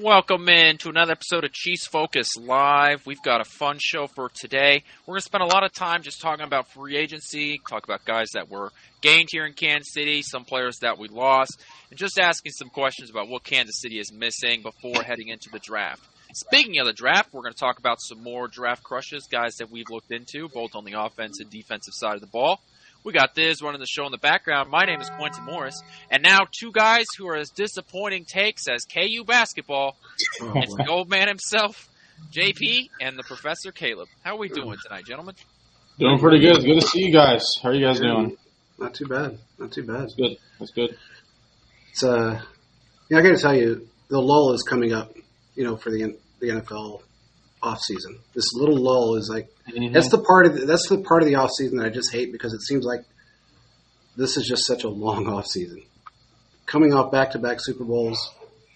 Welcome in to another episode of Chiefs Focus Live. We've got a fun show for today. We're going to spend a lot of time just talking about free agency, talk about guys that were gained here in Kansas City, some players that we lost, and just asking some questions about what Kansas City is missing before heading into the draft. Speaking of the draft, we're going to talk about some more draft crushes, guys that we've looked into, both on the offense and defensive side of the ball. We got Thiz running the show in the background. My name is Quentin Morris. And now two guys who are as disappointing takes as KU basketball. It's the old man himself, JP, and the Professor Caleb. How are we doing tonight, gentlemen? Doing pretty good. Good to see you guys. How are you guys doing? Not too bad. Not too bad. That's good. That's good. It's I got to tell you, the lull is coming up, for the NFL off season. This little lull is like that's the part of the off season that I just hate because it seems like this is just such a long off season. Coming off back-to-back Super Bowls,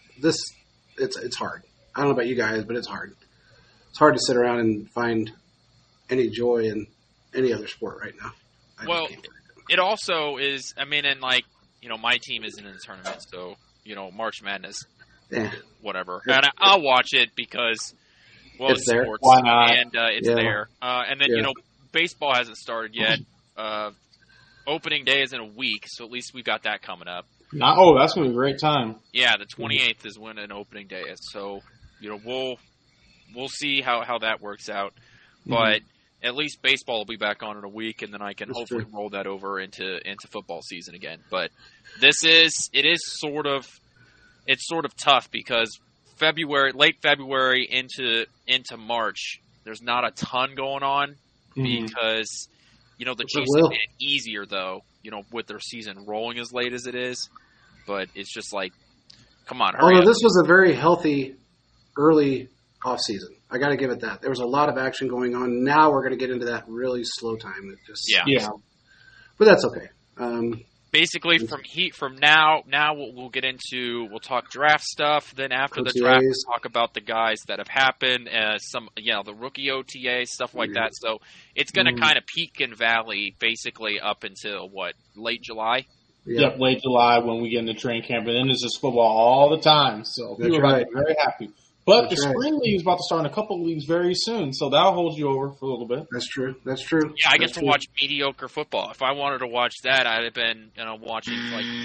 it's hard. I don't know about you guys, but it's hard. It's hard to sit around and find any joy in any other sport right now. Well, it also is. I mean, and my team isn't in the tournament, so March Madness, whatever. And I'll watch it because. Well, it's there. Sports, why not? And it's there. And then, baseball hasn't started yet. Opening day is in a week, so at least we've got that coming up. That's going to be a great time. Yeah, the 28th is when an opening day is. So, we'll see how that works out. But at least baseball will be back on in a week, and then I can hopefully roll that over into football season again. But it's sort of tough because late February into March, there's not a ton going on because, the Chiefs have made it easier, though, with their season rolling as late as it is. But it's just like, come on, hurry up. This was a very healthy early offseason. I got to give it that. There was a lot of action going on. Now we're going to get into that really slow time. But that's okay. Basically, from now we'll talk draft stuff. Then after the draft, we'll talk about the guys that have happened, the rookie OTA stuff like that. So it's going to kind of peak and valley basically up until late July. Yep, late July when we get into training camp, and then there's just football all the time. So people are very happy. But the spring league is about to start in a couple of leagues very soon, so that'll hold you over for a little bit. That's true. Yeah, I get to watch mediocre football. If I wanted to watch that, I'd have been, watching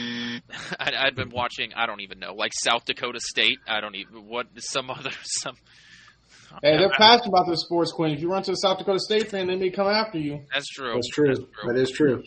I'd been watching. I don't even know, South Dakota State. I don't even some. Hey, they're passionate about their sports, Quinn. If you run to a South Dakota State fan, they may come after you. That's true. That is true.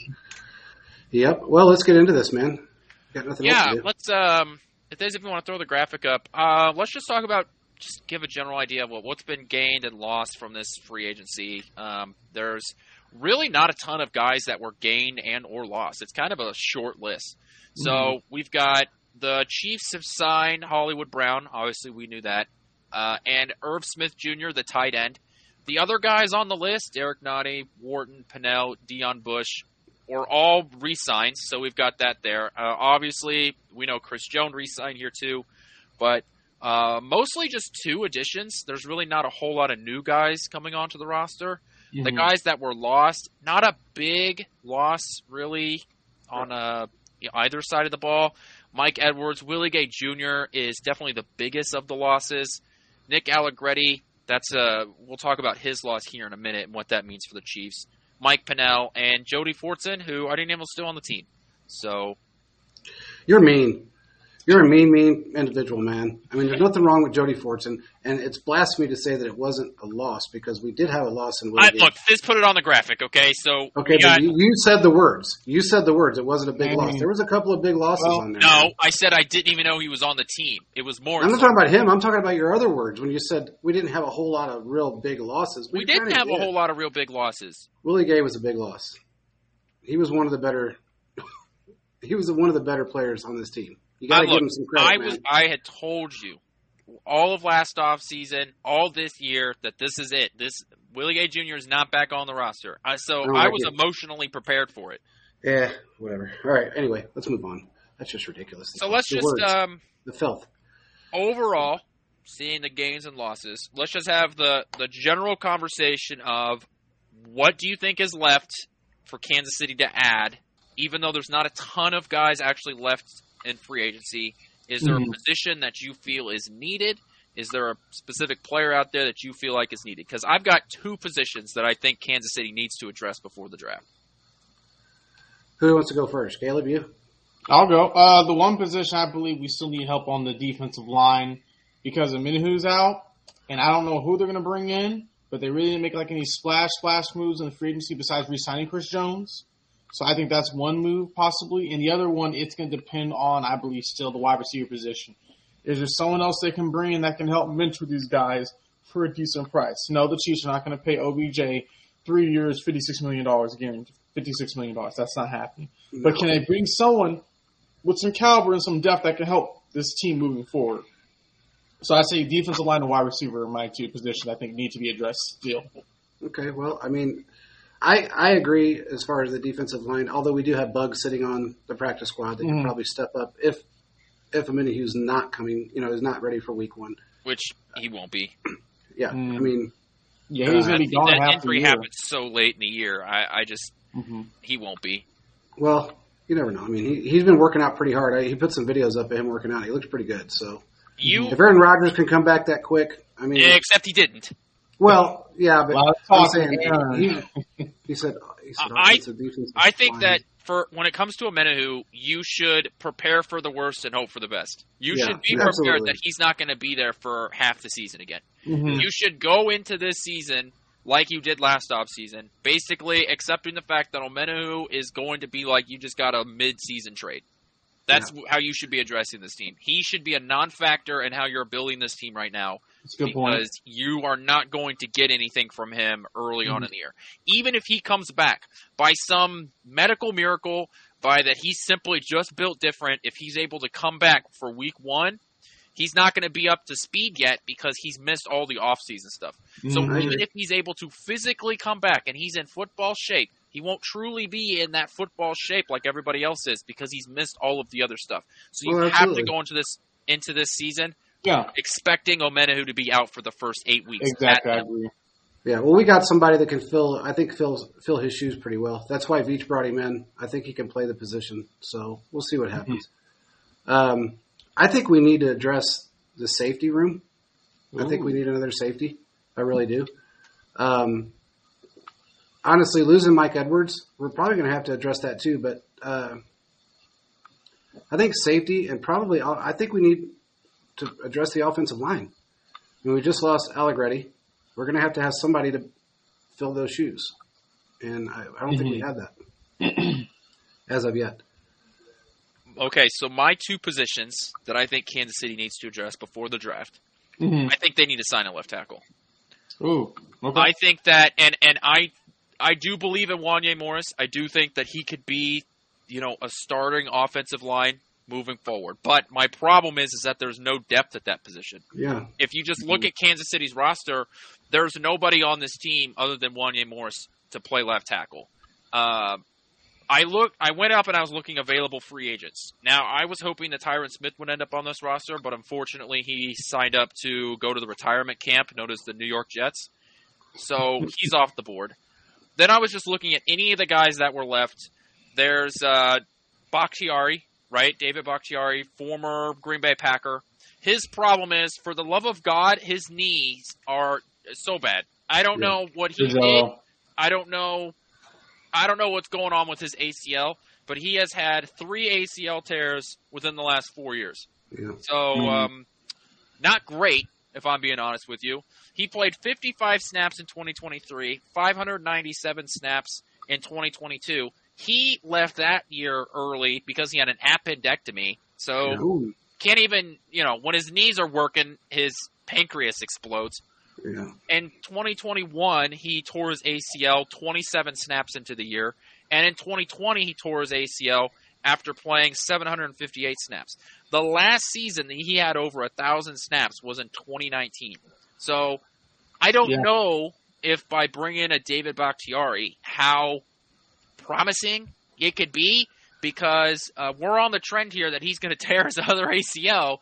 Yep. Well, let's get into this, man. Got nothing else to do. Let's. If you want to throw the graphic up, let's just talk about. Just give a general idea of what's been gained and lost from this free agency. There's really not a ton of guys that were gained and or lost. It's kind of a short list. So we've got the Chiefs have signed Hollywood Brown. Obviously, we knew that. And Irv Smith Jr., the tight end. The other guys on the list, Derek Nottie, Wharton, Pennell, Deion Bush, were all re-signed. So we've got that there. Obviously, we know Chris Jones re-signed here too. But mostly just two additions. There's really not a whole lot of new guys coming onto the roster. The guys that were lost, not a big loss really on either side of the ball. Mike Edwards, Willie Gay Jr. is definitely the biggest of the losses. Nick Allegretti, we'll talk about his loss here in a minute and what that means for the Chiefs. Mike Pennell and Jody Fortson, who I didn't even still on the team. So you're mean. You're a mean individual, man. I mean, there's nothing wrong with Jody Fortson, and it's blasphemy to say that it wasn't a loss because we did have a loss in Willie. Look, just put it on the graphic, okay? So but you said the words. You said the words. It wasn't a big loss. There was a couple of big losses on there. No, I said I didn't even know he was on the team. It was more. I'm not talking about him. I'm talking about your other words when you said we didn't have a whole lot of real big losses. We didn't have a whole lot of real big losses. Willie Gay was a big loss. He was one of the better. He was one of the better players on this team. You got to give him some credit, I had told you all of last offseason, all this year, that this is it. Willie Gay Jr. is not back on the roster. I was emotionally prepared for it. Yeah, whatever. All right. Anyway, let's move on. That's just ridiculous. So let's just the filth. Overall, seeing the gains and losses, let's just have the general conversation of what do you think is left for Kansas City to add, even though there's not a ton of guys actually left in free agency. Is there a position that you feel is needed? Is there a specific player out there that you feel like is needed? Because I've got two positions that I think Kansas City needs to address before the draft. Who wants to go first? Caleb, you? I'll go. The one position I believe we still need help on the defensive line because Omenihu's out, and I don't know who they're going to bring in, but they really didn't make like any splash moves in the free agency besides re-signing Chris Jones. So I think that's one move possibly. And the other one, it's going to depend on, I believe, still the wide receiver position. Is there someone else they can bring in that can help mentor these guys for a decent price? No, the Chiefs are not going to pay OBJ 3 years, $56 million again. $56 million. That's not happening. No. But can they bring someone with some caliber and some depth that can help this team moving forward? So I say defensive line and wide receiver are my two positions I think need to be addressed still. Okay, well, I mean, I agree as far as the defensive line, although we do have Bugs sitting on the practice squad that can probably step up if Omenihu's not coming, is not ready for week 1. Which he won't be. Yeah, I mean. Yeah, he's going to be gone half the year. Injury happens so late in the year. I just, he won't be. Well, you never know. I mean, he's been working out pretty hard. He put some videos up of him working out. He looks pretty good, so. If Aaron Rodgers can come back that quick, I mean. Except he didn't. Well, yeah, but I'm saying he said offensive defense. I think that when it comes to Omenihu, you should prepare for the worst and hope for the best. You should be prepared that he's not going to be there for half the season again. Mm-hmm. You should go into this season like you did last offseason, basically accepting the fact that Omenihu is going to be like you just got a mid-season trade. That's how you should be addressing this team. He should be a non-factor in how you're building this team right now. That's a good point. Because you are not going to get anything from him early on in the year. Even if he comes back by some medical miracle, by that he's simply just built different, if he's able to come back for week 1, he's not going to be up to speed yet because he's missed all the offseason stuff. So even if he's able to physically come back and he's in football shape, he won't truly be in that football shape like everybody else is because he's missed all of the other stuff. So you have to go into this season expecting Omenihu to be out for the first 8 weeks. Exactly, I agree. Yeah, well, we got somebody that can fill his shoes pretty well. That's why Veach brought him in. I think he can play the position. So we'll see what happens. I think we need to address the safety room. I think we need another safety. I really do. Honestly, losing Mike Edwards, we're probably going to have to address that too. But I think safety and I think we need to address the offensive line. I mean, we just lost Allegretti. We're going to have somebody to fill those shoes. And I don't think we have that as of yet. Okay, so my two positions that I think Kansas City needs to address before the draft, I think they need to sign a left tackle. Ooh, okay. I think that, and I do believe in Wanya Morris. I do think that he could be, a starting offensive line moving forward. But my problem is that there's no depth at that position. Yeah. If you just look at Kansas City's roster, there's nobody on this team other than Wanya Morris to play left tackle. I went up and I was looking available free agents. Now, I was hoping that Tyron Smith would end up on this roster, but unfortunately he signed up to go to the retirement camp known as the New York Jets. So he's off the board. Then I was just looking at any of the guys that were left. There's Bakhtiari, right? David Bakhtiari, former Green Bay Packer. His problem is, for the love of God, his knees are so bad. I don't know what he did. I don't know what's going on with his ACL, but he has had 3 ACL tears within the last 4 years. Yeah. So, not great, if I'm being honest with you. He played 55 snaps in 2023, 597 snaps in 2022. He left that year early because he had an appendectomy. So, can't even, when his knees are working, his pancreas explodes. Yeah. In 2021, he tore his ACL 27 snaps into the year. And in 2020, he tore his ACL after playing 758 snaps. The last season that he had over 1,000 snaps was in 2019. So I don't know if by bringing in a David Bakhtiari, how promising it could be, because we're on the trend here that he's going to tear his other ACL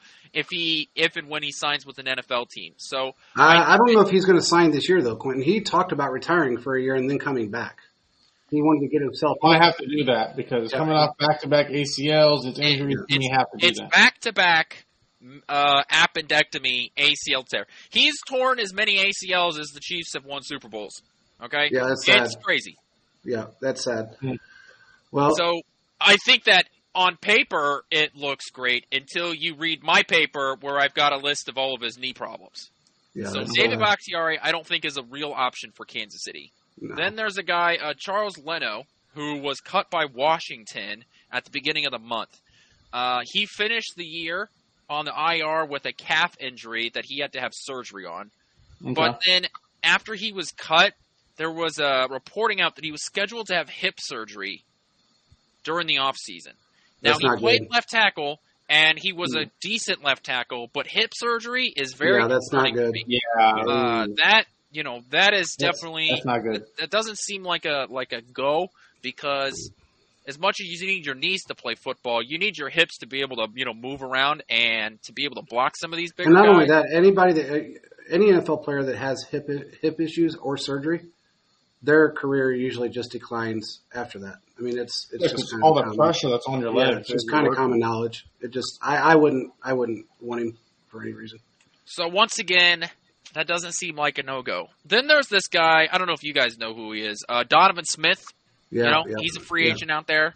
if and when he signs with an NFL team. So I don't know if he's going to sign this year, though, Quentin. He talked about retiring for a year and then coming back. He wanted to get himself. I have to do that because coming off back-to-back ACLs, it's injuries, and you have to do that. It's back-to-back appendectomy ACL tear. He's torn as many ACLs as the Chiefs have won Super Bowls. Okay? Yeah, that's sad. It's crazy. Yeah, that's sad. Well, so I think that on paper it looks great until you read my paper where I've got a list of all of his knee problems. yeah, So that's, David Bakhtiari, I don't think is a real option for Kansas City. no. Then there's a guy, Charles Leno, who was cut by Washington at the beginning of the month. He finished the year on the IR with a calf injury that he had to have surgery on. Okay. But then after he was cut, there was a reporting out that he was scheduled to have hip surgery during the offseason. Now, That's he not played good. left tackle, and he was a decent left tackle, but hip surgery is very Yeah, that's not concerning to good. me. Yeah, That is definitely that's not good. that doesn't seem like a go, because as much as you need your knees to play football, you need your hips to be able to move around and to be able to block some of these bigger And not guys. only that, any NFL player that has hip issues or surgery, their career usually just declines after that. I mean, it's just kind all of the common. pressure that's on your Yeah, legs. it's just kind of common knowledge. It just I wouldn't want him for any reason. So once again, that doesn't seem like a no-go. Then there's this guy, I don't know if you guys know who he is, Donovan Smith. Yeah, He's a free agent out there.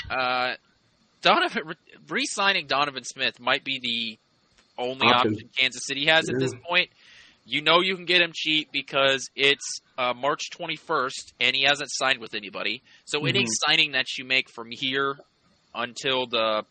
Re-signing Donovan Smith might be the only option Kansas City has at this point. You know you can get him cheap because it's March 21st, and he hasn't signed with anybody. So any signing that you make from here until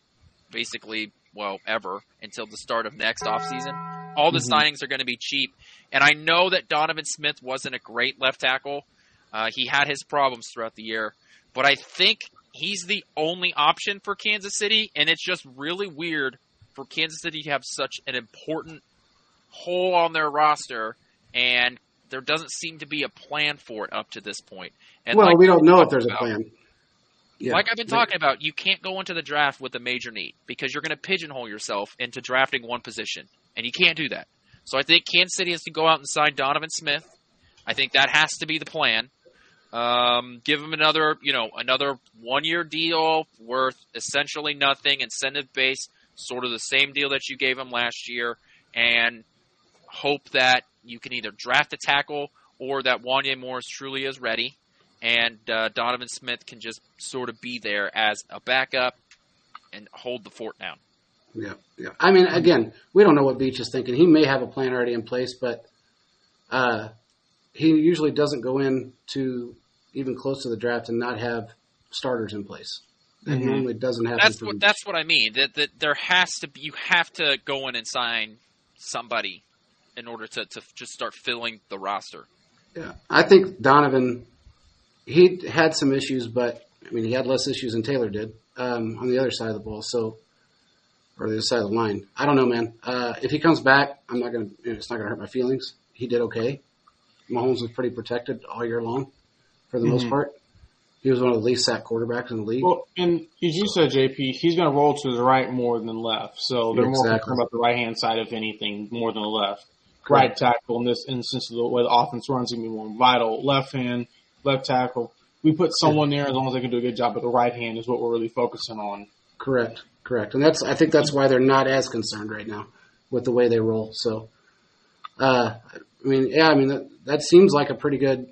until the start of next offseason, all the signings are going to be cheap. And I know that Donovan Smith wasn't a great left tackle. He had his problems throughout the year. But I think he's the only option for Kansas City, and it's just really weird for Kansas City to have such an important hole on their roster, and there doesn't seem to be a plan for it up to this point. And well, like we don't know if talked there's a about- plan. Yeah. Like I've been talking about, you can't go into the draft with a major need because you're going to pigeonhole yourself into drafting one position, and you can't do that. So I think Kansas City has to go out and sign Donovan Smith. I think that has to be the plan. Give him another 1-year deal worth essentially nothing, incentive based, sort of the same deal that you gave him last year, and hope that you can either draft a tackle or that Wanya Morris truly is ready, and Donovan Smith can just sort of be there as a backup and hold the fort down. Yeah. I mean, again, we don't know what Beach is thinking. He may have a plan already in place, but he usually doesn't go in to even close to the draft and not have starters in place. That normally doesn't happen. That's what I mean. That there has to be, you have to go in and sign somebody in order to just start filling the roster. Yeah, I think Donovan, he had some issues, but I mean, he had less issues than Taylor did on the other side of the ball. Or the other side of the line. I don't know, man. If he comes back, I'm not gonna. It's not gonna hurt my feelings. He did okay. Mahomes was pretty protected all year long, for the most part. He was one of the least sacked quarterbacks in the league. Well, and as you said, JP, he's going to roll to his right more than left. So they're more concerned about the right-hand side, if anything, more than the left. Right tackle, in this instance, the way the offense runs, going to be more vital. Left hand, left tackle. We put someone there as long as they can do a good job, but the right hand is what we're really focusing on. Correct. And I think that's why they're not as concerned right now with the way they roll. So, that seems like a pretty good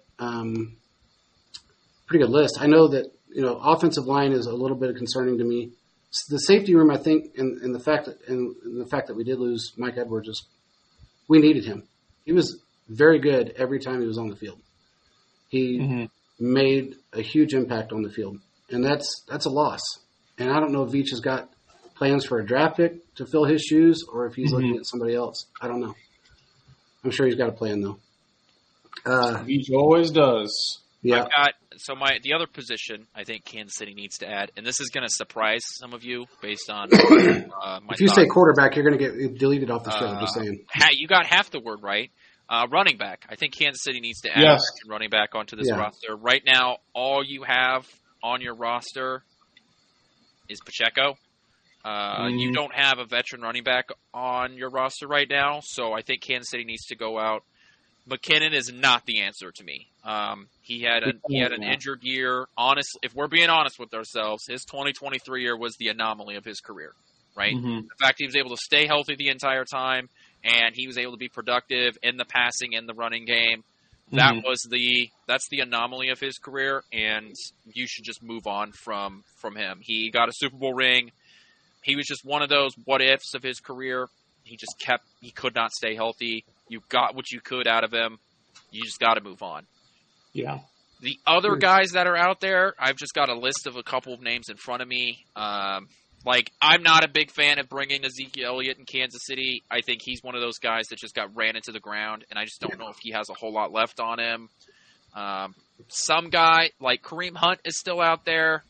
list. I know that, offensive line is a little bit concerning to me. The safety room, I think, and the fact that we did lose Mike Edwards, we needed him. He was very good every time he was on the field. He made a huge impact on the field, and that's a loss. And I don't know if Veach has got plans for a draft pick to fill his shoes, or if he's looking at somebody else. I don't know. I'm sure he's got a plan though. Veach always does. Yeah. The other position I think Kansas City needs to add, and this is going to surprise some of you based on my if you say quarterback, you're going to get deleted off the show. Just saying. You got half the word right. Running back. I think Kansas City needs to add a running back onto this roster. Right now, all you have on your roster is Pacheco. You don't have a veteran running back on your roster right now, so I think Kansas City needs to go out. McKinnon is not the answer to me. He had an injured year. Honestly, if we're being honest with ourselves, his 2023 year was the anomaly of his career. right? Mm-hmm. The fact he was able to stay healthy the entire time, and he was able to be productive in the passing and the running game. That's the anomaly of his career, and you should just move on from him. He got a Super Bowl ring. He was just one of those what ifs of his career. He could not stay healthy. You got what you could out of him. You just got to move on. Yeah. The other guys that are out there, I've just got a list of a couple of names in front of me. I'm not a big fan of bringing Ezekiel Elliott in Kansas City. I think he's one of those guys that just got ran into the ground, and I just don't know if he has a whole lot left on him. Some guy like Kareem Hunt is still out there.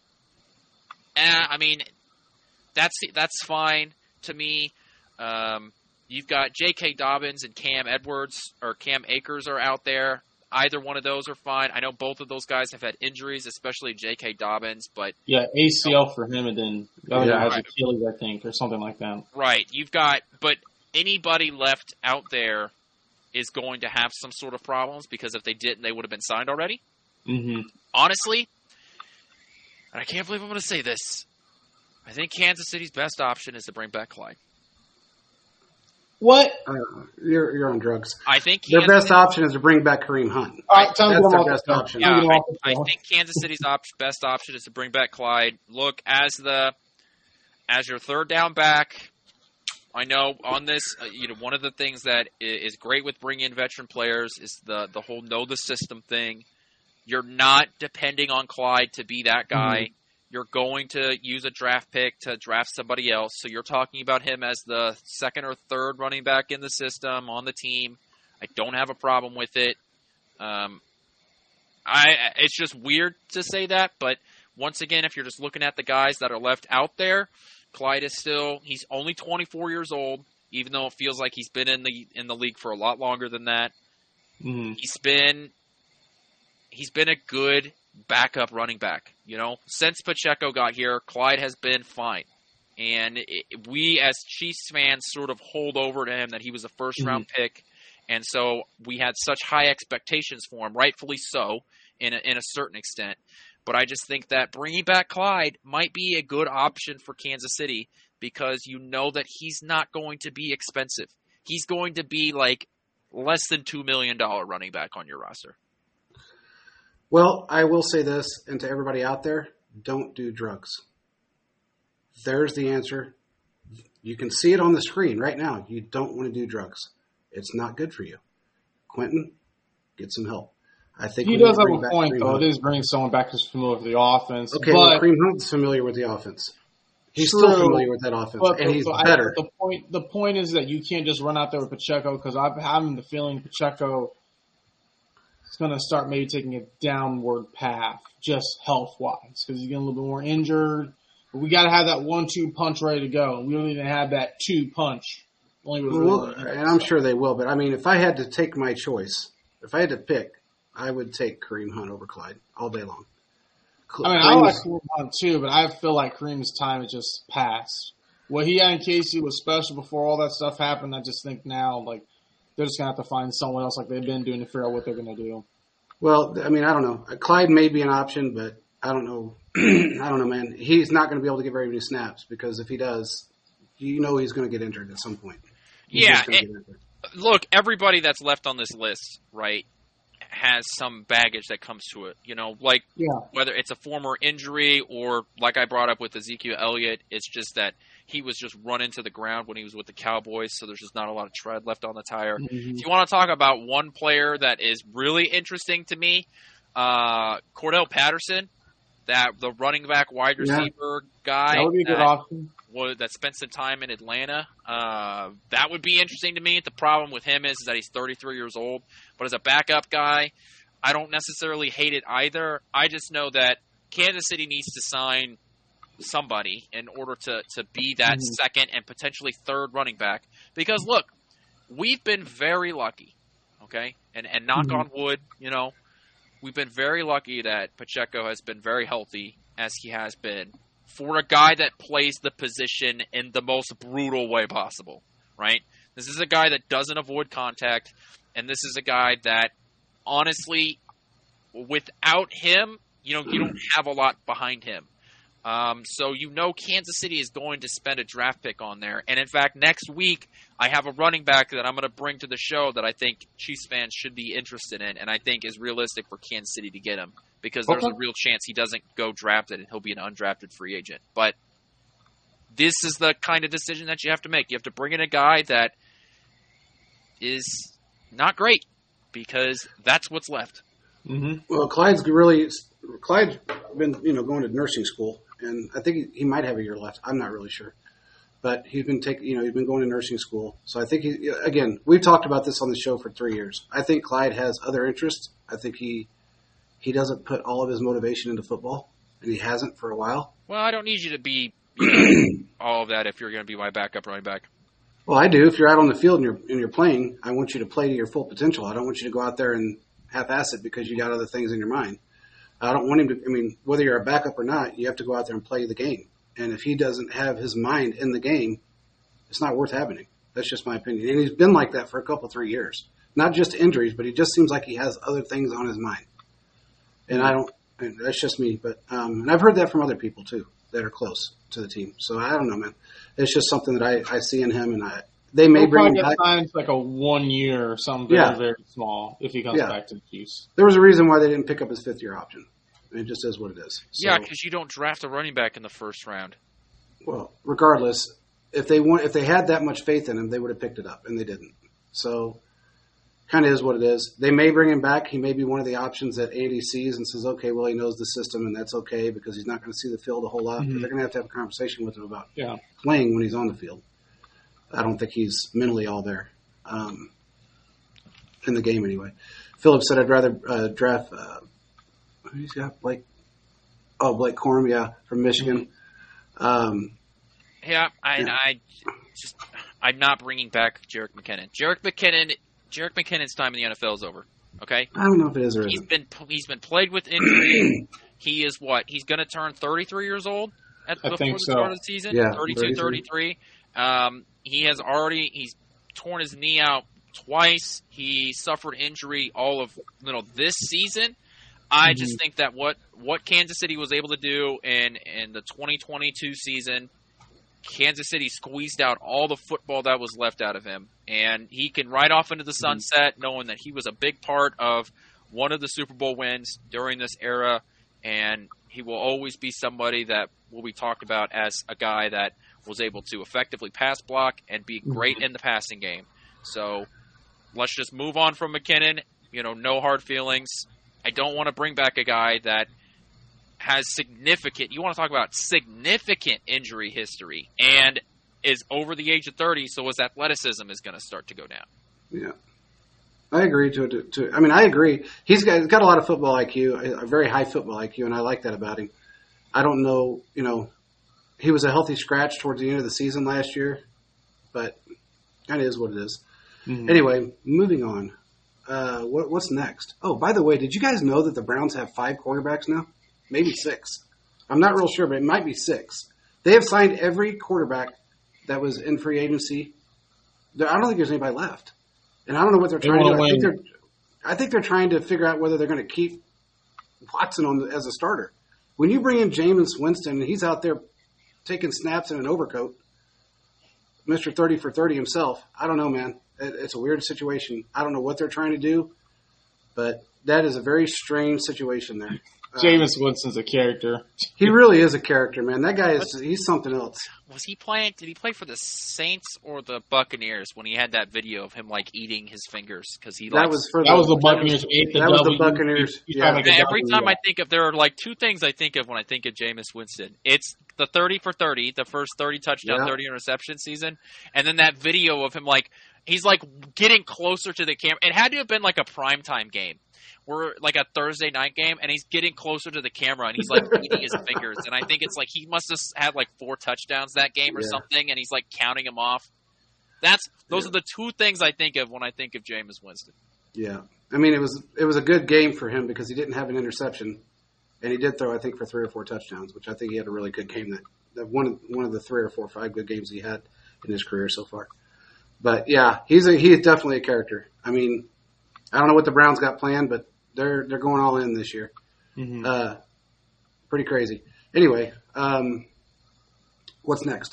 That's fine to me. You've got J.K. Dobbins and Cam Akers are out there. Either one of those are fine. I know both of those guys have had injuries, especially J.K. Dobbins, but yeah, ACL for him, and then the other guy has Achilles, I think, or something like that. Right. But anybody left out there is going to have some sort of problems, because if they didn't, they would have been signed already. Mm-hmm. Honestly, and I can't believe I'm going to say this, I think Kansas City's best option is to bring back Clyde. What? You're on drugs. I think their best option is to bring back Kareem Hunt. All right, that's their best option. Yeah, I think Kansas City's best option is to bring back Clyde. Look, as your third down back, I know on this, one of the things that is great with bringing in veteran players is the whole know the system thing. You're not depending on Clyde to be that guy. Mm-hmm. You're going to use a draft pick to draft somebody else. So you're talking about him as the second or third running back in the system on the team. I don't have a problem with it. It's just weird to say that, but once again, if you're just looking at the guys that are left out there, Clyde is he's only 24 years old, even though it feels like he's been in the league for a lot longer than that. Mm-hmm. He's been a good backup running back. Since Pacheco got here, Clyde has been fine. And we as Chiefs fans sort of hold over to him that he was a first-round pick. And so we had such high expectations for him, rightfully so, in a certain extent. But I just think that bringing back Clyde might be a good option for Kansas City, because you know that he's not going to be expensive. He's going to be like less than $2 million running back on your roster. Well, I will say this, and to everybody out there, don't do drugs. There's the answer. You can see it on the screen right now. You don't want to do drugs. It's not good for you. Quentin, get some help. I think he does have a point, though. It is bringing someone back who's familiar with the offense. Okay, well, Kareem Hunt's familiar with the offense. He's still familiar with that offense, and he's better. The point is that you can't just run out there with Pacheco, because I'm having the feeling Pacheco is going to start maybe taking a downward path, just health-wise, because he's getting a little bit more injured. But we got to have that 1-2 punch ready to go, and we don't even have that 2 punch. And I'm sure they will, but I mean, if I had to take my choice, if I had to pick, I would take Kareem Hunt over Clyde all day long. I like Kareem Hunt too, but I feel like Kareem's time has just passed. What he had in KC was special before all that stuff happened. I just think now, they're just going to have to find someone else like they've been doing to figure out what they're going to do. Well, I mean, I don't know. Clyde may be an option, but I don't know. I don't know, man. He's not going to be able to get very many snaps, because if he does, he's going to get injured at some point. Look, everybody that's left on this list, right, has some baggage that comes to it. Whether it's a former injury or, like I brought up with Ezekiel Elliott, it's just that he was just run into the ground when he was with the Cowboys, so there's just not a lot of tread left on the tire. Mm-hmm. If you want to talk about one player that is really interesting to me, Cordell Patterson, the running back wide receiver guy. That would be a good option. That spent some time in Atlanta. That would be interesting to me. The problem with him is that he's 33 years old. But as a backup guy, I don't necessarily hate it either. I just know that Kansas City needs to sign somebody in order to be that second and potentially third running back. Because, look, we've been very lucky, okay? And knock on wood, we've been very lucky that Pacheco has been very healthy, as he has been, for a guy that plays the position in the most brutal way possible, right? This is a guy that doesn't avoid contact, and this is a guy that, honestly, without him, you don't have a lot behind him. So Kansas City is going to spend a draft pick on there. And in fact, next week I have a running back that I'm going to bring to the show that I think Chiefs fans should be interested in, and I think is realistic for Kansas City to get him because there's a real chance he doesn't go drafted and he'll be an undrafted free agent. But this is the kind of decision that you have to make. You have to bring in a guy that is not great because that's what's left. Mm-hmm. Well, Clyde's been going to nursing school, and I think he might have a year left. I'm not really sure, but he's been going to nursing school. So I think we've talked about this on the show for 3 years. I think Clyde has other interests. I think he doesn't put all of his motivation into football, and he hasn't for a while. Well, I don't need you to be all of that if you're going to be my backup running back. Well, I do. If you're out on the field and you're playing, I want you to play to your full potential. I don't want you to go out there and half-ass it because you got other things in your mind. I don't want him to – whether you're a backup or not, you have to go out there and play the game. And if he doesn't have his mind in the game, it's not worth having him. That's just my opinion. And he's been like that for 3 years. Not just injuries, but he just seems like he has other things on his mind. And that's just me. But and I've heard that from other people too that are close to the team. So I don't know, man. It's just something that I see in him, and they may bring him back. Signed like a 1 year or something very small if he comes back to the Chiefs. There was a reason why they didn't pick up his 5th-year option. It just is what it is. So, yeah, because you don't draft a running back in the first round. Well, regardless, if they had that much faith in him, they would have picked it up, and they didn't. So, kind of is what it is. They may bring him back. He may be one of the options that Andy sees and says, okay, well, he knows the system, and that's okay because he's not going to see the field a whole lot. Mm-hmm. But they're going to have a conversation with him about playing when he's on the field. I don't think he's mentally all there in the game anyway. Philip said I'd rather draft who's got Blake Corum, from Michigan. I'm not bringing back Jerick McKinnon. Jerick McKinnon's time in the NFL is over. Okay, I don't know if it is or isn't. He's been plagued with injury. He is what? He's going to turn 33 years old before the start of the season. Yeah, 32, 33. He's torn his knee out twice. He suffered injury all of this season. I just think that what Kansas City was able to do in the 2022 season, Kansas City squeezed out all the football that was left out of him, and he can ride off into the sunset knowing that he was a big part of one of the Super Bowl wins during this era, and he will always be somebody that will be talked about as a guy that was able to effectively pass block and be great in the passing game. So let's just move on from McKinnon. No hard feelings. I don't want to bring back a guy that has significant injury history and is over the age of 30, so his athleticism is going to start to go down. Yeah. I agree I agree. He's got a lot of football IQ, a very high football IQ, and I like that about him. I don't know, he was a healthy scratch towards the end of the season last year, but kind of is what it is. Mm-hmm. Anyway, moving on. What's next? Oh, by the way, did you guys know that the Browns have 5 quarterbacks now? Maybe 6. I'm not real sure, but it might be 6. They have signed every quarterback that was in free agency. I don't think there's anybody left. And I don't know what they're trying to do. I think they're trying to figure out whether they're going to keep Watson as a starter. When you bring in Jameis Winston and he's out there taking snaps in an overcoat, Mr. 30 for 30 himself, I don't know, man. It's a weird situation. I don't know what they're trying to do, but that is a very strange situation there. Jameis Winston's a character. He really is a character, man. That guy he's something else. Was he playing? Did he play for the Saints or the Buccaneers when he had that video of him eating his fingers because he that was the Buccaneers. That was the Buccaneers. Yeah. Every time I think of, there are 2 things I think of when I think of Jameis Winston. It's the 30 for 30, the first 30 touchdown, 30 interception season, and then that video of him he's getting closer to the camera. It had to have been a primetime game. We're a Thursday night game, and he's getting closer to the camera, and he's eating his fingers. And I think it's he must have had 4 touchdowns that game or something, and he's counting them off. Those are the 2 things I think of when I think of Jameis Winston. Yeah, it was a good game for him because he didn't have an interception, and he did throw I think for 3 or 4 touchdowns, which I think he had a really good game. That one of the 3 or 4 or 5 good games he had in his career so far. But yeah, he is definitely a character. I don't know what the Browns got planned, but they're going all in this year. Mm-hmm. Pretty crazy. Anyway, what's next?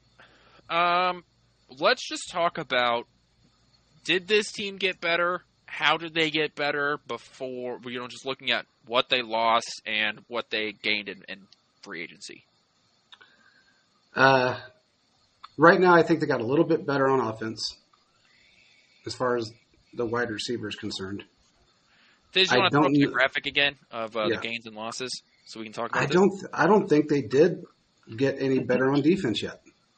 Let's just talk about, did this team get better? How did they get better before, just looking at what they lost and what they gained in free agency? Right now, I think they got a little bit better on offense as far as the wide receiver is concerned. Did you want to throw up your graphic again of the gains and losses so we can talk about this? I don't think they did get any better on defense yet.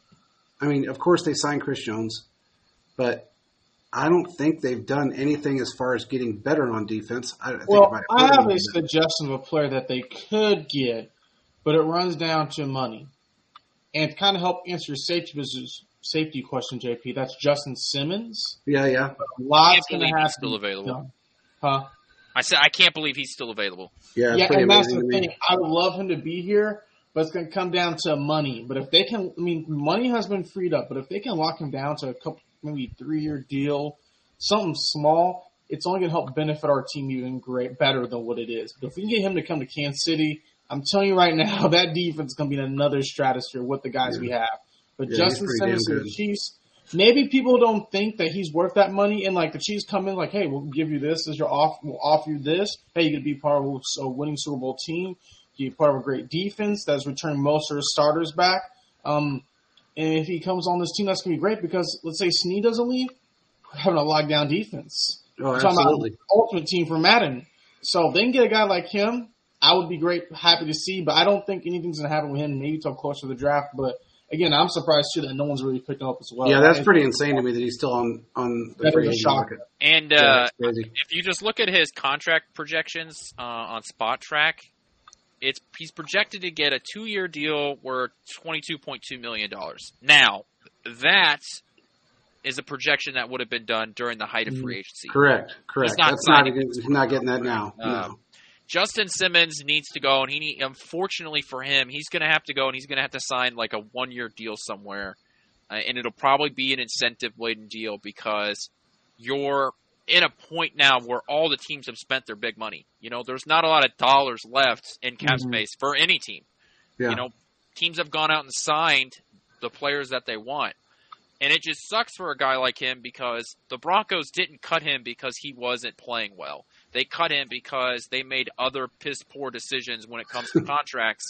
I mean, of course they signed Chris Jones, but I don't think they've done anything as far as getting better on defense. I have a suggestion of a player that they could get, but it runs down to money. And to kind of help answer your safety question, JP, that's Justin Simmons. Yeah. But a lot's going to have still available. Huh? I said I can't believe he's still available. Yeah, and that's the thing. I would love him to be here, but it's going to come down to money. But if they can, money has been freed up. But if they can lock him down to a couple, maybe 3-year deal, something small, it's only going to help benefit our team even better than what it is. But if we can get him to come to Kansas City, I'm telling you right now, that defense is going to be in another stratosphere with the guys we have. But Justin Simmons to the Chiefs, maybe people don't think that he's worth that money, and like the Chiefs come in like, hey, we'll give you this as your we'll offer you this. Hey, you could be part of a winning Super Bowl team. You're part of a great defense that's returned most of their starters back. And if he comes on this team, that's going to be great because let's say Snead doesn't leave, we're having a lockdown defense. Oh, absolutely. Ultimate team for Madden. So if they can get a guy like him, I would be happy to see, but I don't think anything's going to happen with him maybe until closer to the draft. But again, I'm surprised too that no one's really picked him up as well. Yeah, that's pretty insane to me that he's still on the free agent market. And if you just look at his contract projections on Spot Track, he's projected to get a 2-year deal worth $22.2 million. Now, that is a projection that would have been done during the height of free agency. Correct. He's not getting that now. No. Justin Simmons needs to go, and unfortunately for him, he's going to have to go, and he's going to have to sign like a 1-year deal somewhere, and it'll probably be an incentive-laden deal because you're in a point now where all the teams have spent their big money. There's not a lot of dollars left in cap space for any team. Yeah. Teams have gone out and signed the players that they want, and it just sucks for a guy like him because the Broncos didn't cut him because he wasn't playing well. They cut him because they made other piss-poor decisions when it comes to contracts,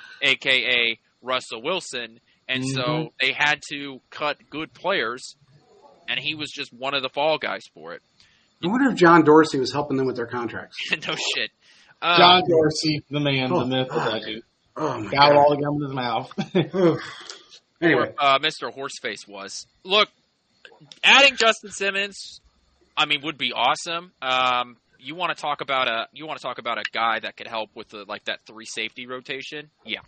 a.k.a. Russell Wilson. And so they had to cut good players, and he was just one of the fall guys for it. I wonder if John Dorsey was helping them with their contracts. No shit. John Dorsey, the man, the myth of that dude. Oh, my Got God. all the gum in his mouth. Anyway. Mr. Horseface was. Look, adding Justin Simmons, would be awesome. You want to talk about a guy that could help with that 3 safety rotation? Yeah.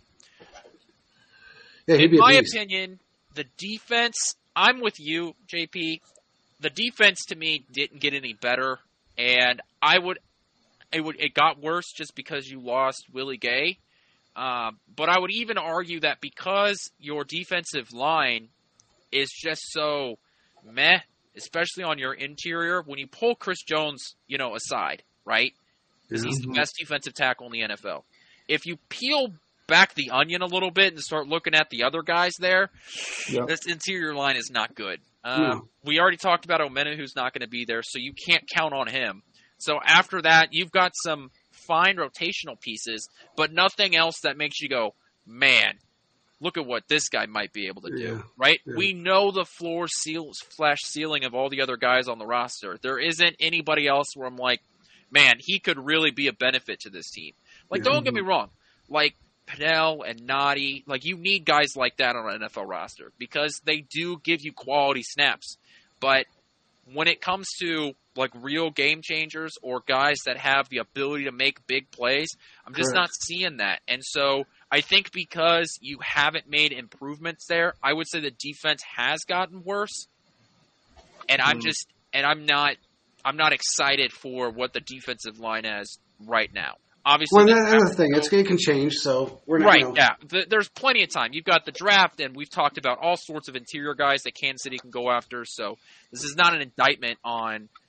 In my opinion, the defense. I'm with you, JP. The defense to me didn't get any better, and it got worse just because you lost Willie Gay. But I would even argue that because your defensive line is just so meh, especially on your interior, when you pull Chris Jones, aside, right? Because he's the best defensive tackle in the NFL. If you peel back the onion a little bit and start looking at the other guys there, this interior line is not good. We already talked about Omena, who's not going to be there, so you can't count on him. So after that, you've got some fine rotational pieces, but nothing else that makes you go, man, look at what this guy might be able to do, right? Yeah. We know the floor ceiling of all the other guys on the roster. There isn't anybody else where I'm like, man, he could really be a benefit to this team. Don't get me wrong. Pennell and Noddy, you need guys like that on an NFL roster because they do give you quality snaps. But when it comes to real game changers or guys that have the ability to make big plays, I'm just not seeing that. And so I think because you haven't made improvements there, I would say the defense has gotten worse. And I'm not excited for what the defensive line has right now. Obviously, that's the thing. It can change, so we're not right. Yeah, there's plenty of time. You've got the draft, and we've talked about all sorts of interior guys that Kansas City can go after. So this is not an indictment on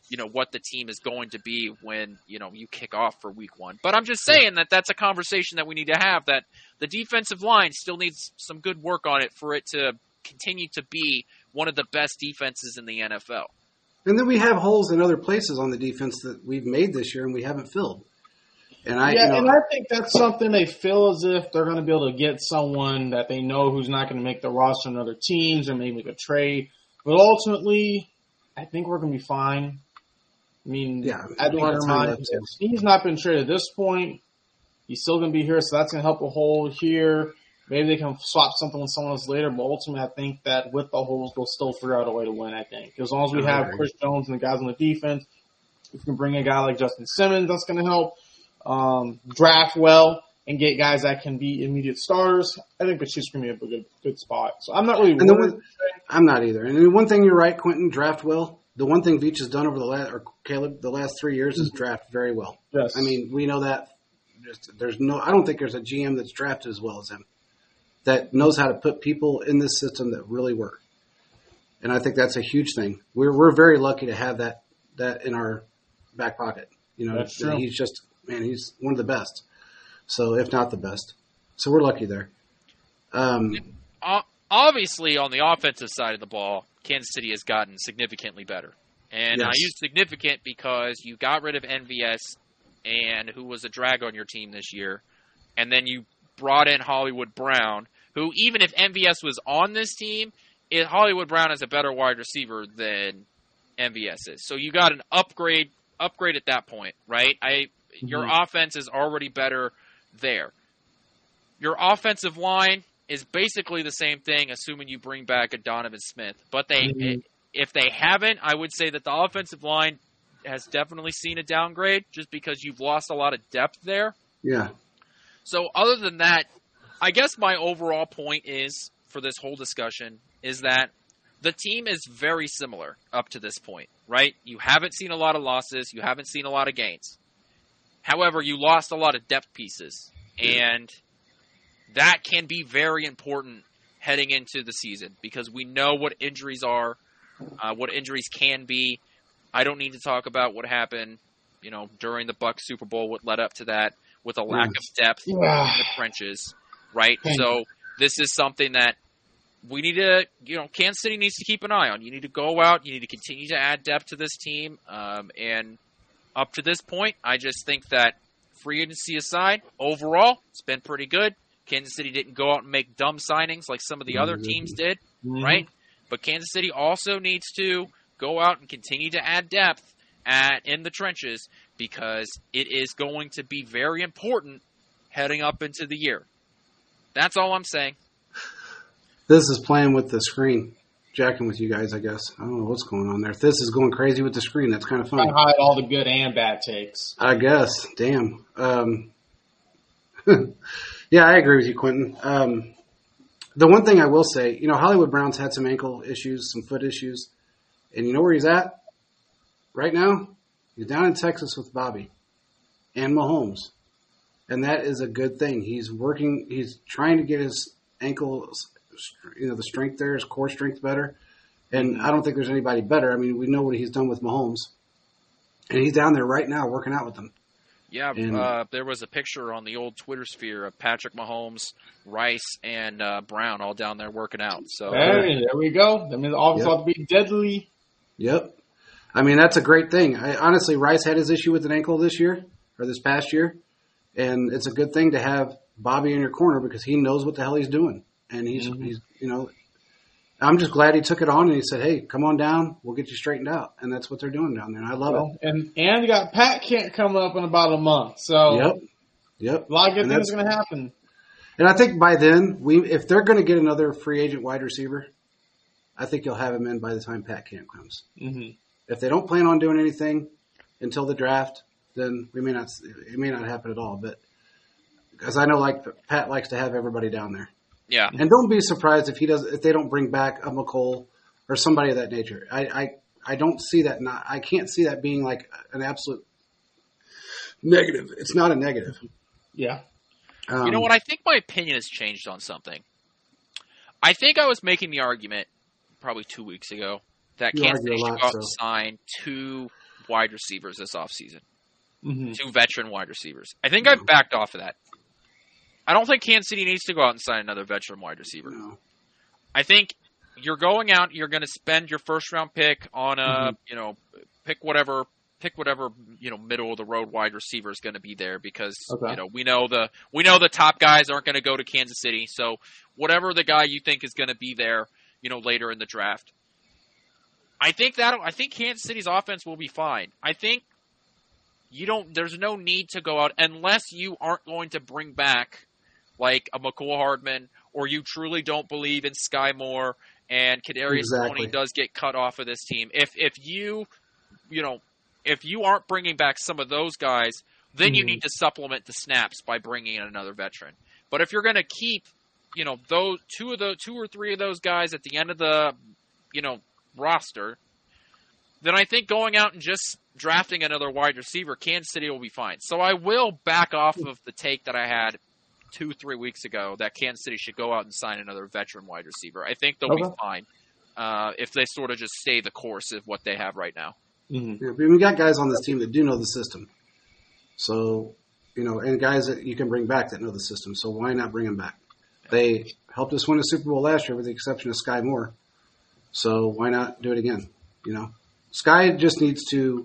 what the team is going to be when, you kick off for week 1. But I'm just saying that that's a conversation that we need to have, that the defensive line still needs some good work on it for it to continue to be one of the best defenses in the NFL. And then we have holes in other places on the defense that we've made this year and we haven't filled. And I think that's something they feel as if they're going to be able to get someone that they know who's not going to make the roster on other teams or maybe make a trade. But ultimately, I think we're going to be fine. I mean, I think he's not been traded at this point. He's still going to be here, so that's going to help a hole here. Maybe they can swap something with someone else later, but ultimately I think that with the holes, they'll still figure out a way to win, I think. As long as we have Chris Jones and the guys on the defense, we can bring a guy like Justin Simmons, that's going to help. Draft well and get guys that can be immediate starters. I think the Chiefs going to be a good spot. So I'm not really worried. I'm not either. And one thing you're right, Quentin, draft well. The one thing Veach has done over the last 3 years is draft very well. Yes. I mean, we know that. I don't think there's a GM that's drafted as well as him that knows how to put people in this system that really work. And I think that's a huge thing. We're very lucky to have that in our back pocket. That's true. He's one of the best. So, if not the best. So, we're lucky there. Obviously, on the offensive side of the ball, Kansas City has gotten significantly better. And I use significant because you got rid of NVS, and who was a drag on your team this year. And then you brought in Hollywood Brown, who, even if MVS was on this team, Hollywood Brown is a better wide receiver than MVS is. So you got an upgrade at that point, right? Your offense is already better there. Your offensive line is basically the same thing, assuming you bring back a Donovan Smith. But if they haven't, I would say that the offensive line has definitely seen a downgrade just because you've lost a lot of depth there. Yeah. So other than that, I guess my overall point is, for this whole discussion, is that the team is very similar up to this point, right? You haven't seen a lot of losses. You haven't seen a lot of gains. However, you lost a lot of depth pieces, and that can be very important heading into the season because we know what injuries are, what injuries can be. I don't need to talk about what happened, during the Bucs Super Bowl, what led up to that, with a lack of depth in the trenches, right? So this is something that we need to, Kansas City needs to keep an eye on. You need to go out. You need to continue to add depth to this team. And up to this point, I just think that free agency aside, overall, it's been pretty good. Kansas City didn't go out and make dumb signings like some of the other teams did, right? But Kansas City also needs to go out and continue to add depth in the trenches because it is going to be very important heading up into the year. That's all I'm saying. This is playing with the screen, jacking with you guys, I guess. I don't know what's going on there. If this is going crazy with the screen, that's kind of fun. I hide all the good and bad takes. I guess. Damn. Yeah, I agree with you, Quentin. The one thing I will say, Hollywood Brown's had some ankle issues, some foot issues. And you know where he's at right now? He's down in Texas with Bobby and Mahomes. And that is a good thing. He's working. He's trying to get his ankles, the strength there, his core strength better. And I don't think there's anybody better. I mean, we know what he's done with Mahomes. And he's down there right now working out with them. Yeah, there was a picture on the old Twitter sphere of Patrick Mahomes, Rice, and Brown all down there working out. So there we go. That means the offense ought to be deadly. Yep. I mean, that's a great thing. Honestly, Rice had his issue with an ankle this past year. And it's a good thing to have Bobby in your corner because he knows what the hell he's doing. And he's I'm just glad he took it on and he said, hey, come on down. We'll get you straightened out. And that's what they're doing down there. And I love it. And you got Pat Kent coming up in about a month. So Yep. A lot of good things are going to happen. And I think by then, if they're going to get another free agent wide receiver, I think you'll have him in by the time Pat Kent comes. Mm-hmm. If they don't plan on doing anything until the draft, then it may not happen at all. But because I know Pat likes to have everybody down there. Yeah. And don't be surprised if they don't bring back a McColl or somebody of that nature. I don't see that. I can't see that being like an absolute negative. It's not a negative. Yeah. You know what? I think my opinion has changed on something. I think I was making the argument probably 2 weeks ago that Kansas City should go out and sign 2 wide receivers this offseason. Mm-hmm. 2 veteran wide receivers. I think I've backed off of that. I don't think Kansas City needs to go out and sign another veteran wide receiver. No. I think you're going out, you're going to spend your first round pick on a, pick whatever, middle of the road wide receiver is going to be there because, we know the top guys aren't going to go to Kansas City. So whatever the guy you think is going to be there, later in the draft. I think Kansas City's offense will be fine. I think there's no need to go out unless you aren't going to bring back like a McCole Hardman, or you truly don't believe in Sky Moore and Kadarius Toney does get cut off of this team. If you aren't bringing back some of those guys, then you need to supplement the snaps by bringing in another veteran. But if you're going to keep, those two or three of those guys at the end of the, roster, then I think going out and just drafting another wide receiver, Kansas City will be fine. So I will back off of the take that I had 2-3 weeks ago that Kansas City should go out and sign another veteran wide receiver. I think they'll be fine if they sort of just stay the course of what they have right now. Mm-hmm. Yeah, we got guys on this team that do know the system. So, and guys that you can bring back that know the system. So why not bring them back? They helped us win a Super Bowl last year with the exception of Sky Moore. So why not do it again? Sky just needs to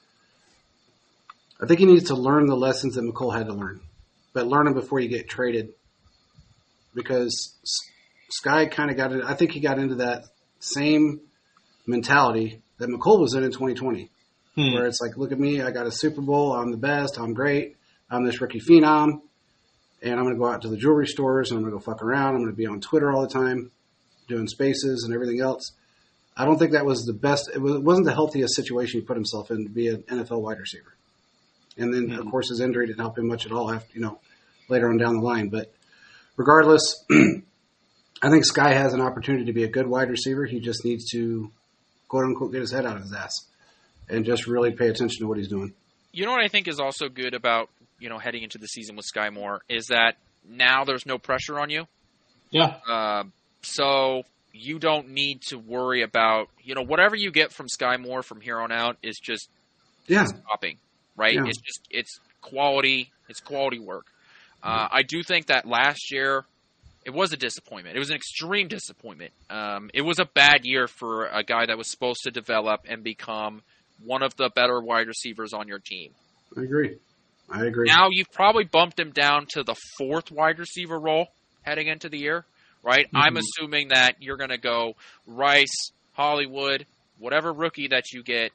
– I think he needs to learn the lessons that McCole had to learn. But learn them before you get traded. Because Sky kind of got it – I think he got into that same mentality that McCole was in 2020. Where it's like, look at me, I got a Super Bowl, I'm the best, I'm great, I'm this rookie phenom, and I'm going to go out to the jewelry stores, and I'm going to go fuck around, I'm going to be on Twitter all the time, doing spaces and everything else. I don't think that was the best. It wasn't the healthiest situation he put himself in to be an NFL wide receiver. And then, of course, his injury didn't help him much at all after, later on down the line. But regardless, I think Sky has an opportunity to be a good wide receiver. He just needs to, quote unquote, get his head out of his ass and just really pay attention to what he's doing. You know what I think is also good about, heading into the season with Sky Moore is that now there's no pressure on you. Yeah. So you don't need to worry about, whatever you get from Sky Moore from here on out is just stopping, right? Yeah. It's quality work. I do think that last year it was a disappointment. It was an extreme disappointment. It was a bad year for a guy that was supposed to develop and become one of the better wide receivers on your team. I agree. Now you've probably bumped him down to the 4th wide receiver role heading into the year. Right? Mm-hmm. I'm assuming that you're going to go Rice, Hollywood, whatever rookie that you get,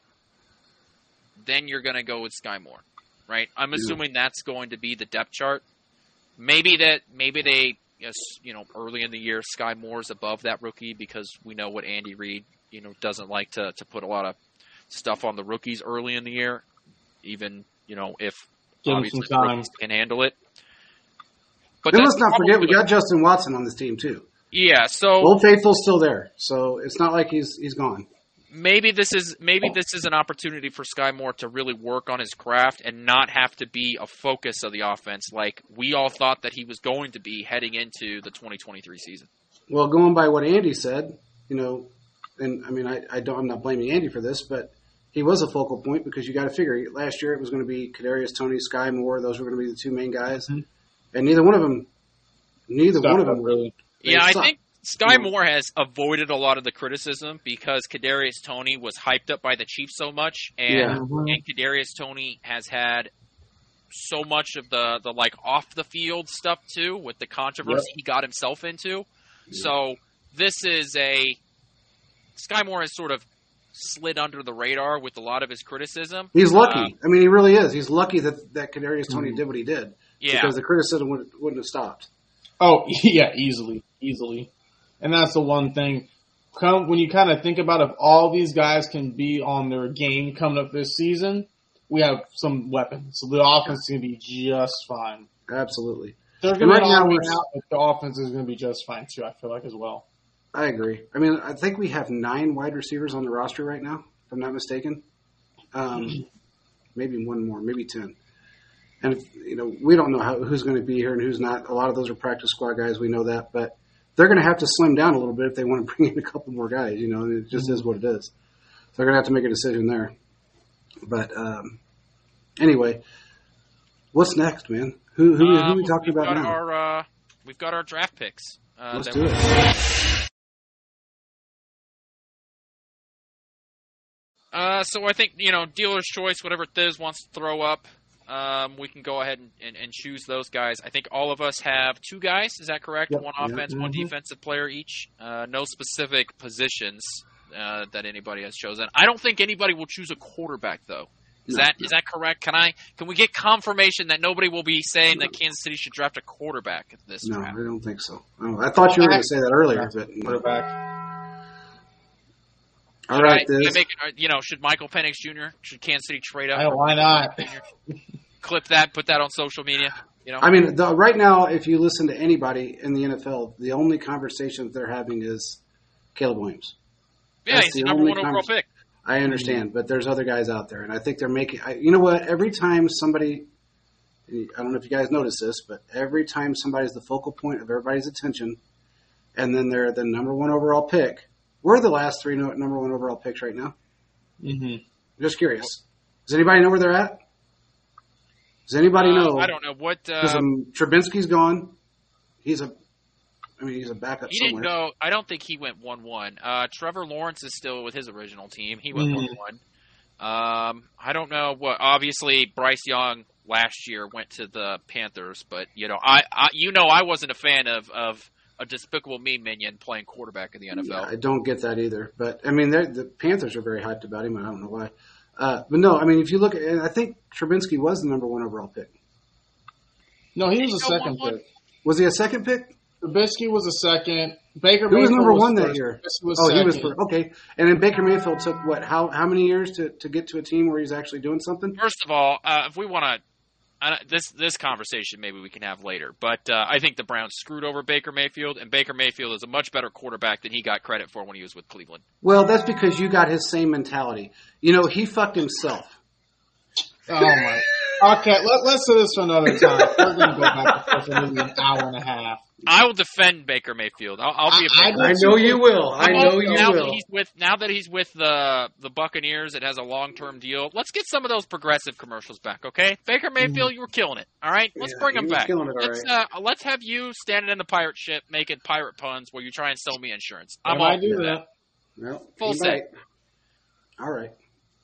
then you're going to go with Sky Moore, right? I'm assuming that's going to be the depth chart. Maybe they, early in the year, Sky Moore's above that rookie because we know what Andy Reid, doesn't like to put a lot of stuff on the rookies early in the year, even, if obviously the rookies can handle it. But let's not forget, we got Justin Watson on this team, too. Yeah, so Old Faithful's still there, so it's not like he's gone. Maybe this is an opportunity for Sky Moore to really work on his craft and not have to be a focus of the offense like we all thought that he was going to be heading into the 2023 season. Well, going by what Andy said, and I mean, I'm not blaming Andy for this, but he was a focal point because you got to figure last year it was going to be Kadarius Toney, Sky Moore; those were going to be the 2 main guys. Mm-hmm. And neither one of them really. Yeah, I think Sky Moore has avoided a lot of the criticism because Kadarius Toney was hyped up by the Chiefs so much, and Kadarius Toney has had so much of the like off the field stuff too with the controversy he got himself into. Yeah. So this is Sky Moore has sort of slid under the radar with a lot of his criticism. He's lucky. I mean, he really is. He's lucky that Kadarius Toney did what he did. Yeah. Because the criticism wouldn't have stopped. Oh, yeah, easily. And that's the one thing. When you kind of think about if all these guys can be on their game coming up this season, we have some weapons. So the offense is going to be just fine. Absolutely. They're going to out, but the offense is going to be just fine, too, I feel like, as well. I agree. I mean, I think we have 9 wide receivers on the roster right now, if I'm not mistaken. Maybe one more, maybe 10. And, we don't know who's going to be here and who's not. A lot of those are practice squad guys. We know that. But they're going to have to slim down a little bit if they want to bring in a couple more guys. It just is what it is. They're going to have to make a decision there. But anyway, what's next, man? Who are we talking about now? We've got our draft picks. Let's do it. So I think, dealer's choice, whatever Thiz wants to throw up, we can go ahead and choose those guys. I think all of us have 2 guys. Is that correct? Yep. One offense, one defensive player each. No specific positions that anybody has chosen. I don't think anybody will choose a quarterback, though. Is that correct? Can we get confirmation that nobody will be saying that Kansas City should draft a quarterback at this draft? No, I don't think so. I thought you were going to say that earlier, but quarterback. All right, should Michael Penix Jr. should Kansas City trade up? Why not? Clip that, put that on social media. I mean, right now, if you listen to anybody in the NFL, the only conversation they're having is Caleb Williams. Yeah, he's the number 1 overall pick. I understand, but there's other guys out there, and I think they're making. You know what? Every time somebody, I don't know if you guys notice this, but every time somebody's the focal point of everybody's attention, and then they're the number 1 overall pick. We're the last 3 number 1 overall picks right now. Mm-hmm. I'm just curious. Does anybody know where they're at? Does anybody know? I don't know what. Trubinsky's gone. He's a backup he somewhere. Didn't go. I don't think he went 1-1. Trevor Lawrence is still with his original team. He went 1-1. I don't know what. Obviously, Bryce Young last year went to the Panthers, but I wasn't a fan of a Despicable Me minion playing quarterback in the NFL. Yeah, I don't get that either. But I mean, the Panthers are very hyped about him. I don't know why. But no, I mean, if you look at, I think Trubinsky was the number 1 overall pick. No, he was a second pick. Was he a second pick? Trubisky was a second. Baker Mayfield was number 1 that first. year. He was he was first. Okay. And then Baker Mayfield took what? How many years to get to a team where he's actually doing something? First of all, if we want to, this conversation maybe we can have later, but I think the Browns screwed over Baker Mayfield, and Baker Mayfield is a much better quarterback than he got credit for when he was with Cleveland. Well, that's because you got his same mentality. He fucked himself. Oh my. Okay, let's do this for another time. We're going to go back to for maybe an hour and a half. I will defend Baker Mayfield. I'll be a Baker. I know you will. I know you now will. Now that he's with the Buccaneers, it has a long-term deal. Let's get some of those Progressive commercials back, okay? Baker Mayfield, you were killing it. All right, let's bring him back. Let's have you standing in the pirate ship making pirate puns while you try and sell me insurance. I might do that. Well, full set. All right.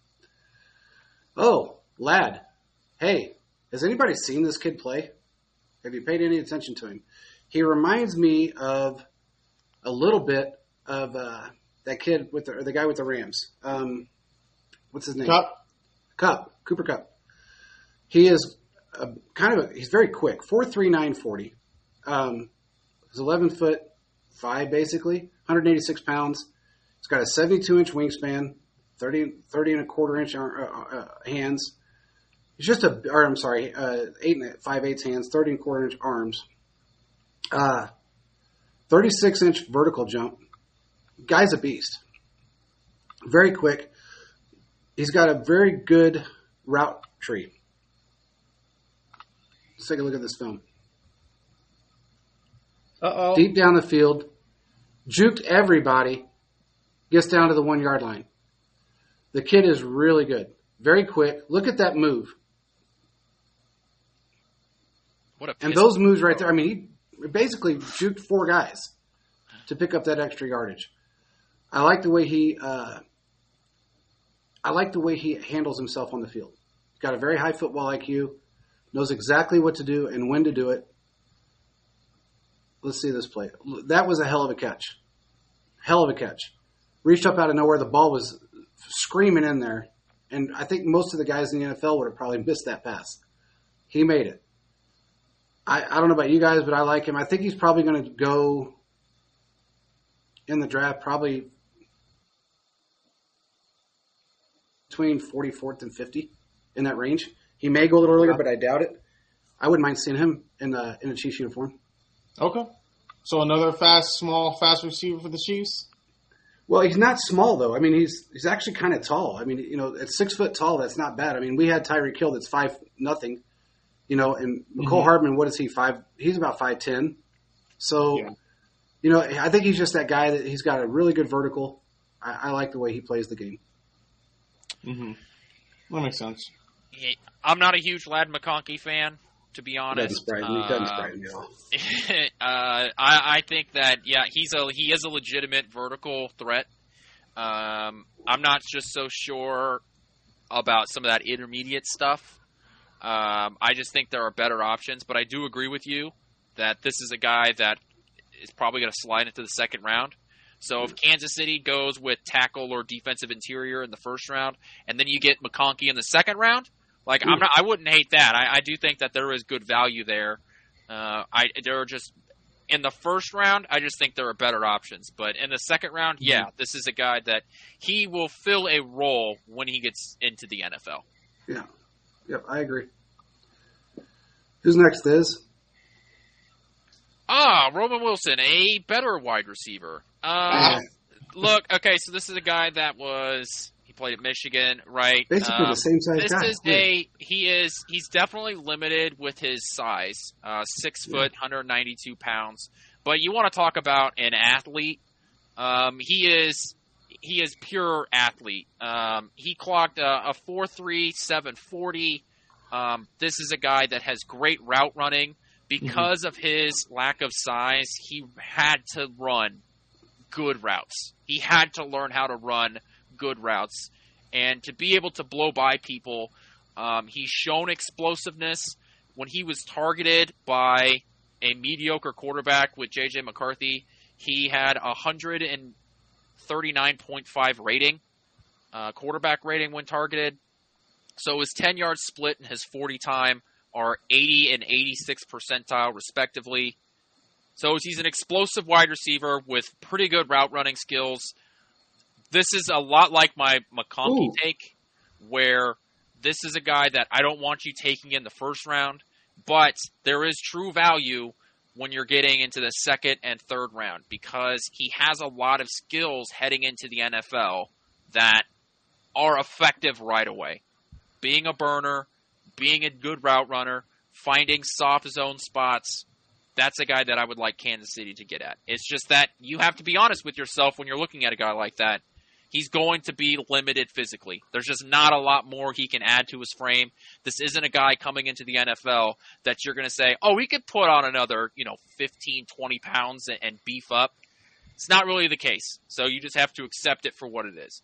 Oh, lad. Hey, has anybody seen this kid play? Have you paid any attention to him? He reminds me of a little bit of that kid with the guy with the Rams. What's his name? Cooper Kupp. He is he's very quick. 4.39 40. He's 11'5" basically, 186 pounds. He's got a 72-inch wingspan, 30 and a quarter inch hands. He's just 8 5/8 hands, 30 and a quarter inch arms. 36-inch vertical jump. Guy's a beast. Very quick. He's got a very good route tree. Let's take a look at this film. Uh-oh. Deep down the field. Juked everybody. Gets down to the 1 yard line. The kid is really good. Very quick. Look at that move. And those moves right there, I mean, he basically juked 4 guys to pick up that extra yardage. I like the way he handles himself on the field. He's got a very high football IQ, knows exactly what to do and when to do it. Let's see this play. That was a hell of a catch. Hell of a catch. Reached up out of nowhere. The ball was screaming in there. And I think most of the guys in the NFL would have probably missed that pass. He made it. I don't know about you guys, but I like him. I think he's probably going to go in the draft probably between 44th and 50 in that range. He may go a little earlier, but I doubt it. I wouldn't mind seeing him in a Chiefs uniform. Okay. So another fast receiver for the Chiefs? Well, he's not small, though. I mean, he's actually kind of tall. I mean, at 6 foot tall, that's not bad. I mean, we had Tyreek Hill that's 5'0", and McCole Hardman, what is he, 5? He's about 5'10". So, yeah. I think he's just that guy that he's got a really good vertical. I like the way he plays the game. Mm-hmm. That makes sense. I'm not a huge Ladd McConkey fan, to be honest. Doesn't surprise me at all. I think that he is a legitimate vertical threat. I'm not just so sure about some of that intermediate stuff. I just think there are better options, but I do agree with you that this is a guy that is probably going to slide into the second round. So if Kansas City goes with tackle or defensive interior in the first round, and then you get McConkey in the second round, I wouldn't hate that. I do think that there is good value there. There are just in the first round, I just think there are better options. But in the second round, this is a guy that he will fill a role when he gets into the NFL. Yeah. Yep, I agree. Who's next, Liz? Roman Wilson, a better wide receiver. Look, okay, so this is a guy that he played at Michigan, right? Basically the same size guy. He's definitely limited with his size, 6 foot, 192 pounds. But you want to talk about an athlete? He is pure athlete. He clocked a 4.3, 740. This is a guy that has great route running. Because of his lack of size, he had to run good routes. He had to learn how to run good routes. And to be able to blow by people, he's shown explosiveness. When he was targeted by a mediocre quarterback with J.J. McCarthy, he had 139.5 rating, quarterback rating when targeted. So his 10-yard split and his 40 time are 80 and 86 percentile, respectively. So he's an explosive wide receiver with pretty good route running skills. This is a lot like my McConkey take, where this is a guy that I don't want you taking in the first round, but there is true value when you're getting into the second and third round because he has a lot of skills heading into the NFL that are effective right away. Being a burner, being a good route runner, finding soft zone spots, that's a guy that I would like Kansas City to get at. It's just that you have to be honest with yourself when you're looking at a guy like that. He's going to be limited physically. There's just not a lot more he can add to his frame. This isn't a guy coming into the NFL that you're going to say, he could put on another, 15, 20 pounds and beef up. It's not really the case. So you just have to accept it for what it is.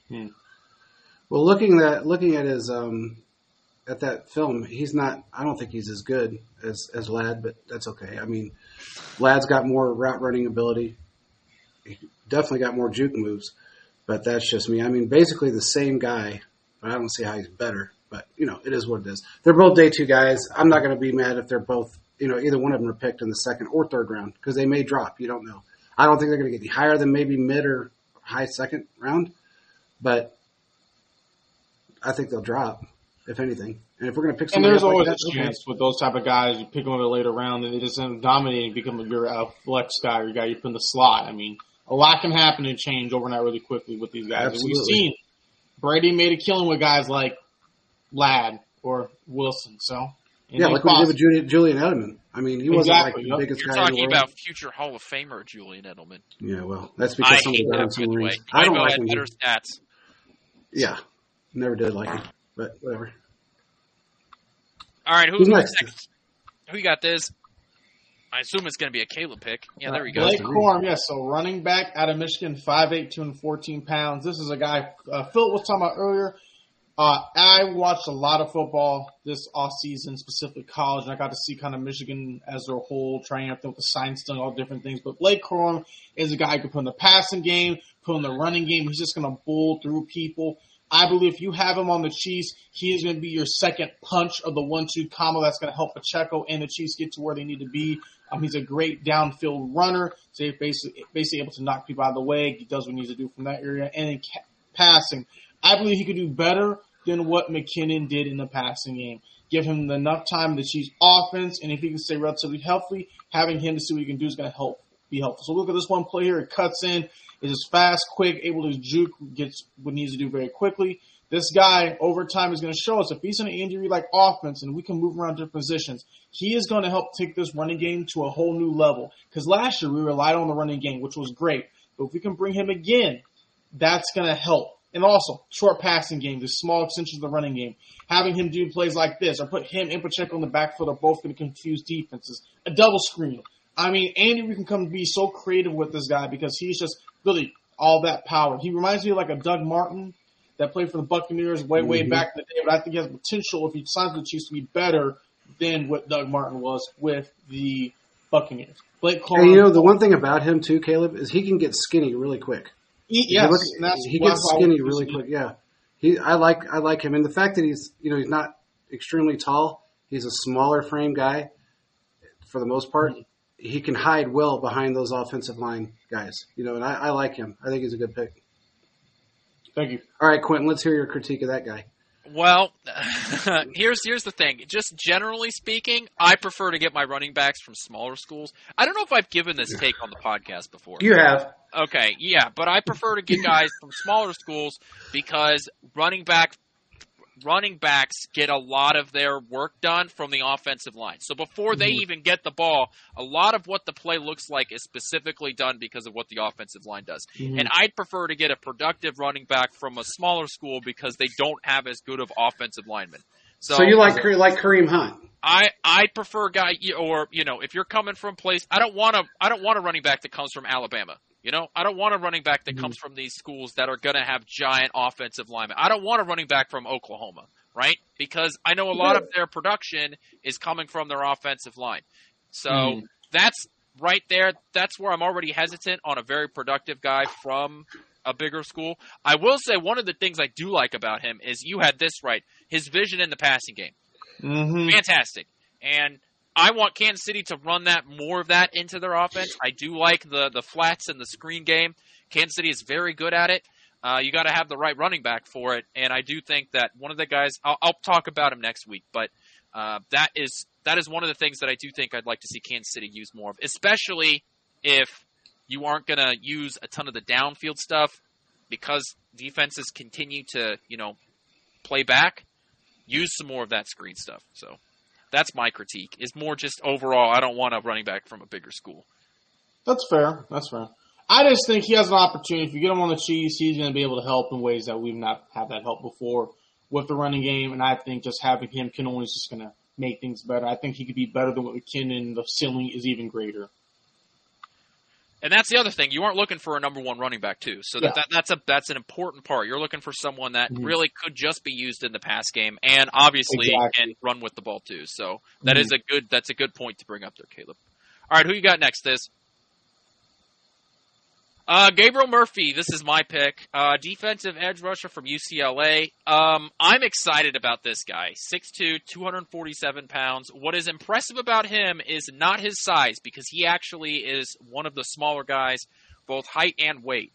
Well, looking at his at that film, he's not. I don't think he's as good as Ladd, but that's okay. I mean, Ladd's got more route running ability. He definitely got more juke moves, but that's just me. I mean, basically the same guy, but I don't see how he's better. But it is what it is. They're both day 2 guys. I'm not going to be mad if they're both. Either one of them are picked in the second or third round because they may drop. You don't know. I don't think they're going to get any higher than maybe mid or high second round, but I think they'll drop. If anything, and if we're going to pick somebody, and there's always like a chance with those type of guys, you pick them in a later round, and they just end up dominating, become your flex guy or guy you put in the slot. I mean, a lot can happen and change overnight really quickly with these guys. Absolutely. And we've seen Brady made a killing with guys like Ladd or Wilson. So like we did with Julian Edelman. I mean, he wasn't like the biggest You're guy in the talking world. about future Hall of Famer Julian Edelman. Yeah, well, that's because some of the guys in the rings. I don't like him. Better stats. Yeah, never did like him, but whatever. All right, who's next? Who you got, This? I assume it's going to be a Caleb pick. Yeah, there we go. Blake Corum, yes. So running back out of Michigan, 5'8", 214 pounds. This is a guy Phil was talking about earlier. I watched a lot of football this offseason, specifically college, and I got to see kind of Michigan as a whole, trying out with the science thing, all different things. But Blake Corum is a guy who can put in the passing game, put in the running game. He's just going to bull through people. I believe if you have him on the Chiefs, he is going to be your second punch of the 1-2 combo that's going to help Pacheco and the Chiefs get to where they need to be. He's a great downfield runner, so he's basically able to knock people out of the way. He does what he needs to do from that area. And in passing, I believe he could do better than what McKinnon did in the passing game. Give him enough time in the Chiefs' offense, and if he can stay relatively healthy, having him to see what he can do is going to be helpful. So look at this one play here. It cuts in. It is fast, quick, able to juke, gets what he needs to do very quickly. This guy, over time, is going to show us if he's in an injury-like offense and we can move around different positions, he is going to help take this running game to a whole new level. Because last year we relied on the running game, which was great. But if we can bring him again, that's going to help. And also, short passing game, the small extensions of the running game. Having him do plays like this, or put him and Pacheco on the backfield are both going to confuse defenses. A double screen. I mean, Andy Reid can come be so creative with this guy because he's just really all that power. He reminds me of like a Doug Martin that played for the Buccaneers way back in the day, but I think he has potential if he signs with the Chiefs to be better than what Doug Martin was with the Buccaneers. Blake Corum. And the one thing about him too, Caleb, is he can get skinny really quick. He gets skinny really quick. Yeah, I like him, and the fact that he's not extremely tall. He's a smaller frame guy for the most part. He can hide well behind those offensive line guys. And I like him. I think he's a good pick. Thank you. All right, Quentin, let's hear your critique of that guy. Well, here's the thing. Just generally speaking, I prefer to get my running backs from smaller schools. I don't know if I've given this take on the podcast before. You have. Okay, yeah, but I prefer to get guys from smaller schools because running backs get a lot of their work done from the offensive line. So before they even get the ball, a lot of what the play looks like is specifically done because of what the offensive line does. And I'd prefer to get a productive running back from a smaller school because they don't have as good of offensive linemen. So you like Kareem Hunt? I prefer a guy, or if you're coming from place, I don't want a running back that comes from Alabama. I don't want a running back that comes from these schools that are going to have giant offensive linemen. I don't want a running back from Oklahoma, right? Because I know a lot of their production is coming from their offensive line. So that's right there. That's where I'm already hesitant on a very productive guy from a bigger school. I will say one of the things I do like about him is you had this right. His vision in the passing game. Fantastic. And I want Kansas City to run more of that into their offense. I do like the flats and the screen game. Kansas City is very good at it. You got to have the right running back for it, and I do think that one of the guys. I'll talk about him next week, but that is one of the things that I do think I'd like to see Kansas City use more of, especially if you aren't going to use a ton of the downfield stuff because defenses continue to play back. Use some more of that screen stuff. So. That's my critique. Is more just overall, I don't want a running back from a bigger school. That's fair. I just think he has an opportunity. If you get him on the Chiefs, he's going to be able to help in ways that we've not had that help before with the running game. And I think just having him can only just going to make things better. I think he could be better than what McKinnon. The ceiling is even greater. And that's the other thing. You aren't looking for a number one running back, too. So that's an important part. You're looking for someone that really could just be used in the pass game and obviously can run with the ball, too. So that's a good point to bring up there, Caleb. All right, who you got next, This? Gabriel Murphy, this is my pick. Defensive edge rusher from UCLA. I'm excited about this guy. 6'2", 247 pounds. What is impressive about him is not his size, because he actually is one of the smaller guys, both height and weight.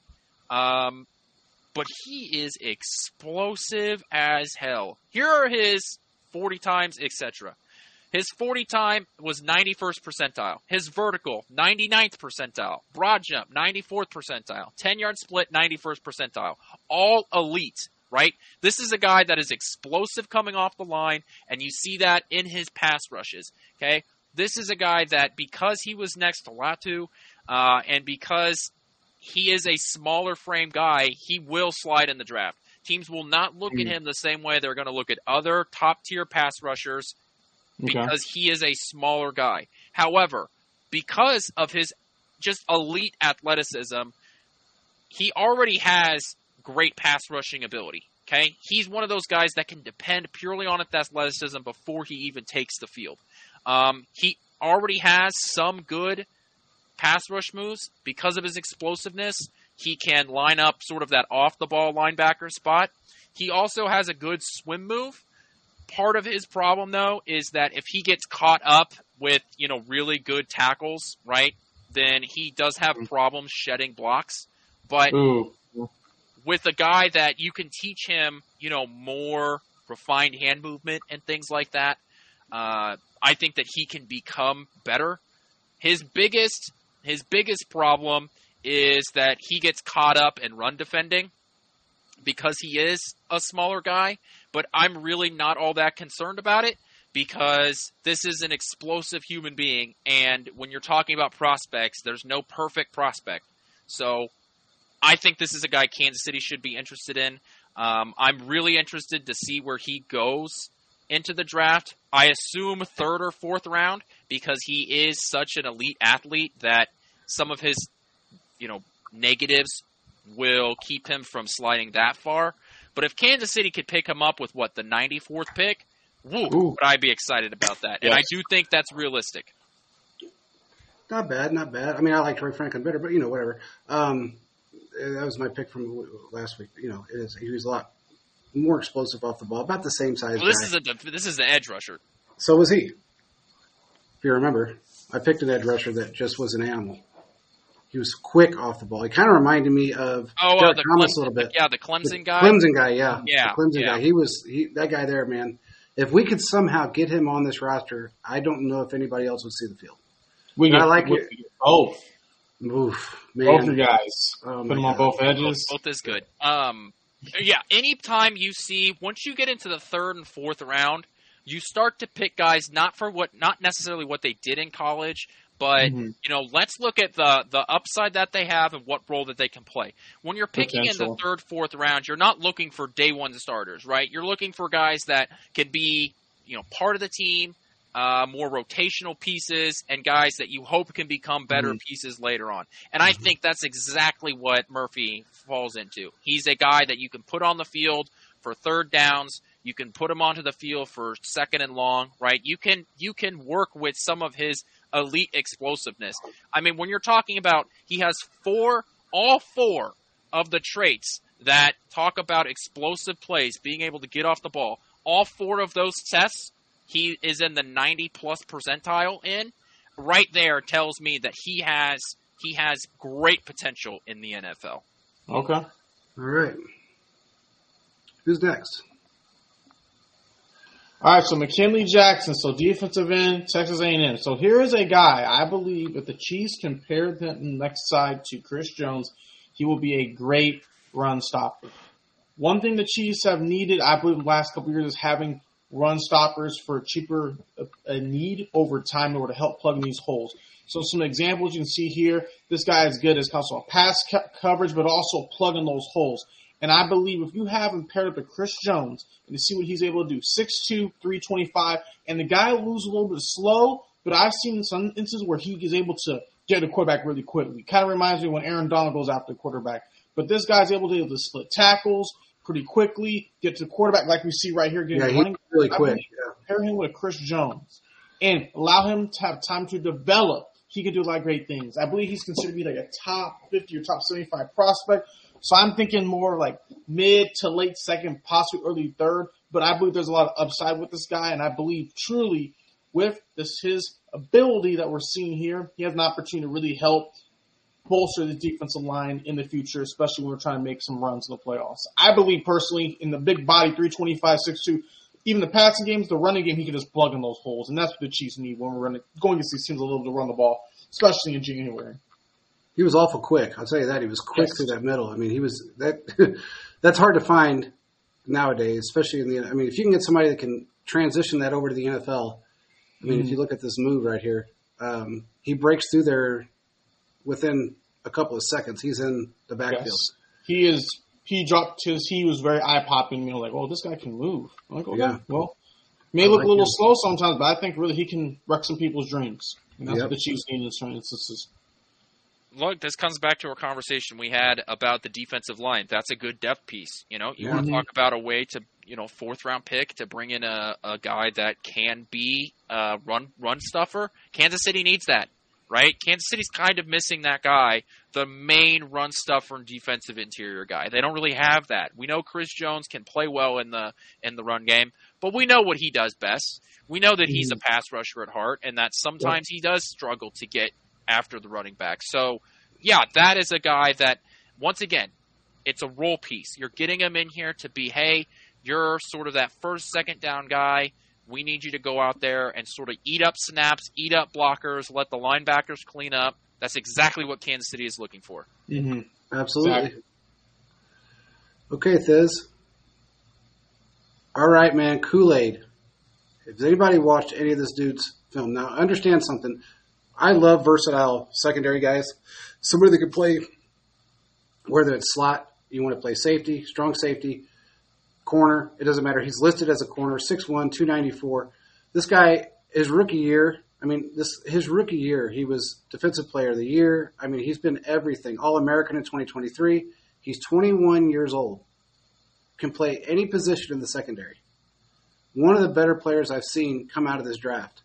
But he is explosive as hell. Here are his 40 times, etc. His 40 time was 91st percentile. His vertical, 99th percentile. Broad jump, 94th percentile. 10-yard split, 91st percentile. All elite, right? This is a guy that is explosive coming off the line, and you see that in his pass rushes, okay? This is a guy that, because he was next to Latu, and because he is a smaller frame guy, he will slide in the draft. Teams will not look at him the same way they're going to look at other top-tier pass rushers, because he is a smaller guy. However, because of his just elite athleticism, he already has great pass rushing ability. Okay, he's one of those guys that can depend purely on his athleticism before he even takes the field. He already has some good pass rush moves because of his explosiveness. He can line up sort of that off-the-ball linebacker spot. He also has a good swim move. Part of his problem, though, is that if he gets caught up with, really good tackles, right, then he does have problems shedding blocks. But with a guy that you can teach him, more refined hand movement and things like that, I think that he can become better. His biggest problem is that he gets caught up in run defending because he is a smaller guy, but I'm really not all that concerned about it because this is an explosive human being, and when you're talking about prospects, there's no perfect prospect. So I think this is a guy Kansas City should be interested in. I'm really interested to see where he goes into the draft. I assume 3rd or 4th round because he is such an elite athlete that some of his, negatives will keep him from sliding that far. But if Kansas City could pick him up with, the 94th pick, would I be excited about that. And I do think that's realistic. Not bad, not bad. I mean, I like Troy Franklin better, but, whatever. That was my pick from last week. He was a lot more explosive off the ball, about the same size Well, this is the edge rusher. So was he. If you remember, I picked an edge rusher that just was an animal. He was quick off the ball. He kind of reminded me of Derek Thomas a little bit. Yeah, the Clemson guy. Clemson guy, yeah. Yeah. The Clemson guy. That guy there, man. If we could somehow get him on this roster, I don't know if anybody else would see the field. I like it. Both. Oof, man. Both your guys. Put them on both edges. Both is good. Anytime you see, once you get into the 3rd and 4th round, you start to pick guys not necessarily what they did in college, but let's look at the upside that they have and what role that they can play. When you're picking in the 3rd, 4th round, you're not looking for day one starters, right? You're looking for guys that can be, part of the team, more rotational pieces, and guys that you hope can become better pieces later on. And I think that's exactly what Murphy falls into. He's a guy that you can put on the field for 3rd downs. You can put him onto the field for 2nd and long, right? You can work with some of his elite explosiveness. I mean, when you're talking about he has all four of the traits that talk about explosive plays, being able to get off the ball, all 4 of those tests, he is in the 90-plus percentile in. Right there tells me that he has great potential in the NFL. Okay. All right. Who's next? All right, so McKinley Jackson, so defensive end, Texas A&M. So here is a guy, I believe, if the Chiefs compare the next side to Chris Jones, he will be a great run stopper. One thing the Chiefs have needed, I believe, in the last couple of years is having run stoppers for cheaper a need over time in order to help plug in these holes. So some examples you can see here. This guy is good as also pass coverage, but also plugging those holes. And I believe if you have him paired up with Chris Jones and to see what he's able to do, 6'2", 325, and the guy moves a little bit slow, but I've seen some instances where he is able to get a quarterback really quickly. Kind of reminds me when Aaron Donald goes after the quarterback. But this guy's able to split tackles pretty quickly, get to the quarterback like we see right here. He's really quick. Pair him with Chris Jones and allow him to have time to develop. He can do a lot of great things. I believe he's considered to be like a top 50 or top 75 prospect. So I'm thinking more like mid to late 2nd, possibly early 3rd. But I believe there's a lot of upside with this guy, and I believe truly with his ability that we're seeing here, he has an opportunity to really help bolster the defensive line in the future, especially when we're trying to make some runs in the playoffs. I believe personally in the big body, 325, 6'2", even the passing games, the running game, he can just plug in those holes, and that's what the Chiefs need when we're going against these teams a little to run the ball, especially in January. He was awful quick. I'll tell you that. He was quick through that middle. I mean, he was that. That's hard to find nowadays, especially in the. I mean, if you can get somebody that can transition that over to the NFL. I mean, if you look at this move right here, he breaks through there within a couple of seconds. He's in the backfield. Yes. He is. He dropped his. He was very eye popping. You know, like, oh, this guy can move. I'm like, okay, well, may look a little slow sometimes, but I think really he can wreck some people's dreams. And that's what the Chiefs need in certain instances. Look, this comes back to our conversation we had about the defensive line. That's a good depth piece. You know, you want to talk about a way to, 4th round pick to bring in a guy that can be a run stuffer. Kansas City needs that, right? Kansas City's kind of missing that guy, the main run stuffer and defensive interior guy. They don't really have that. We know Chris Jones can play well in the run game, but we know what he does best. We know that he's a pass rusher at heart, and that sometimes he does struggle to get after the running back. So, yeah, that is a guy that, once again, it's a role piece. You're getting him in here to be, hey, you're sort of that 1st, 2nd down guy. We need you to go out there and sort of eat up snaps, eat up blockers, let the linebackers clean up. That's exactly what Kansas City is looking for. Mm-hmm. Absolutely. Exactly. Okay, Thiz. All right, man, Kool-Aid. Has anybody watched any of this dude's film? Now, understand something. I love versatile secondary guys. Somebody that can play whether it's slot, you want to play safety, strong safety, corner, it doesn't matter. He's listed as a corner, 6'1", 294. This guy, his rookie year, his rookie year, he was Defensive Player of the Year. I mean, he's been everything. All-American in 2023. He's 21 years old. Can play any position in the secondary. One of the better players I've seen come out of this draft.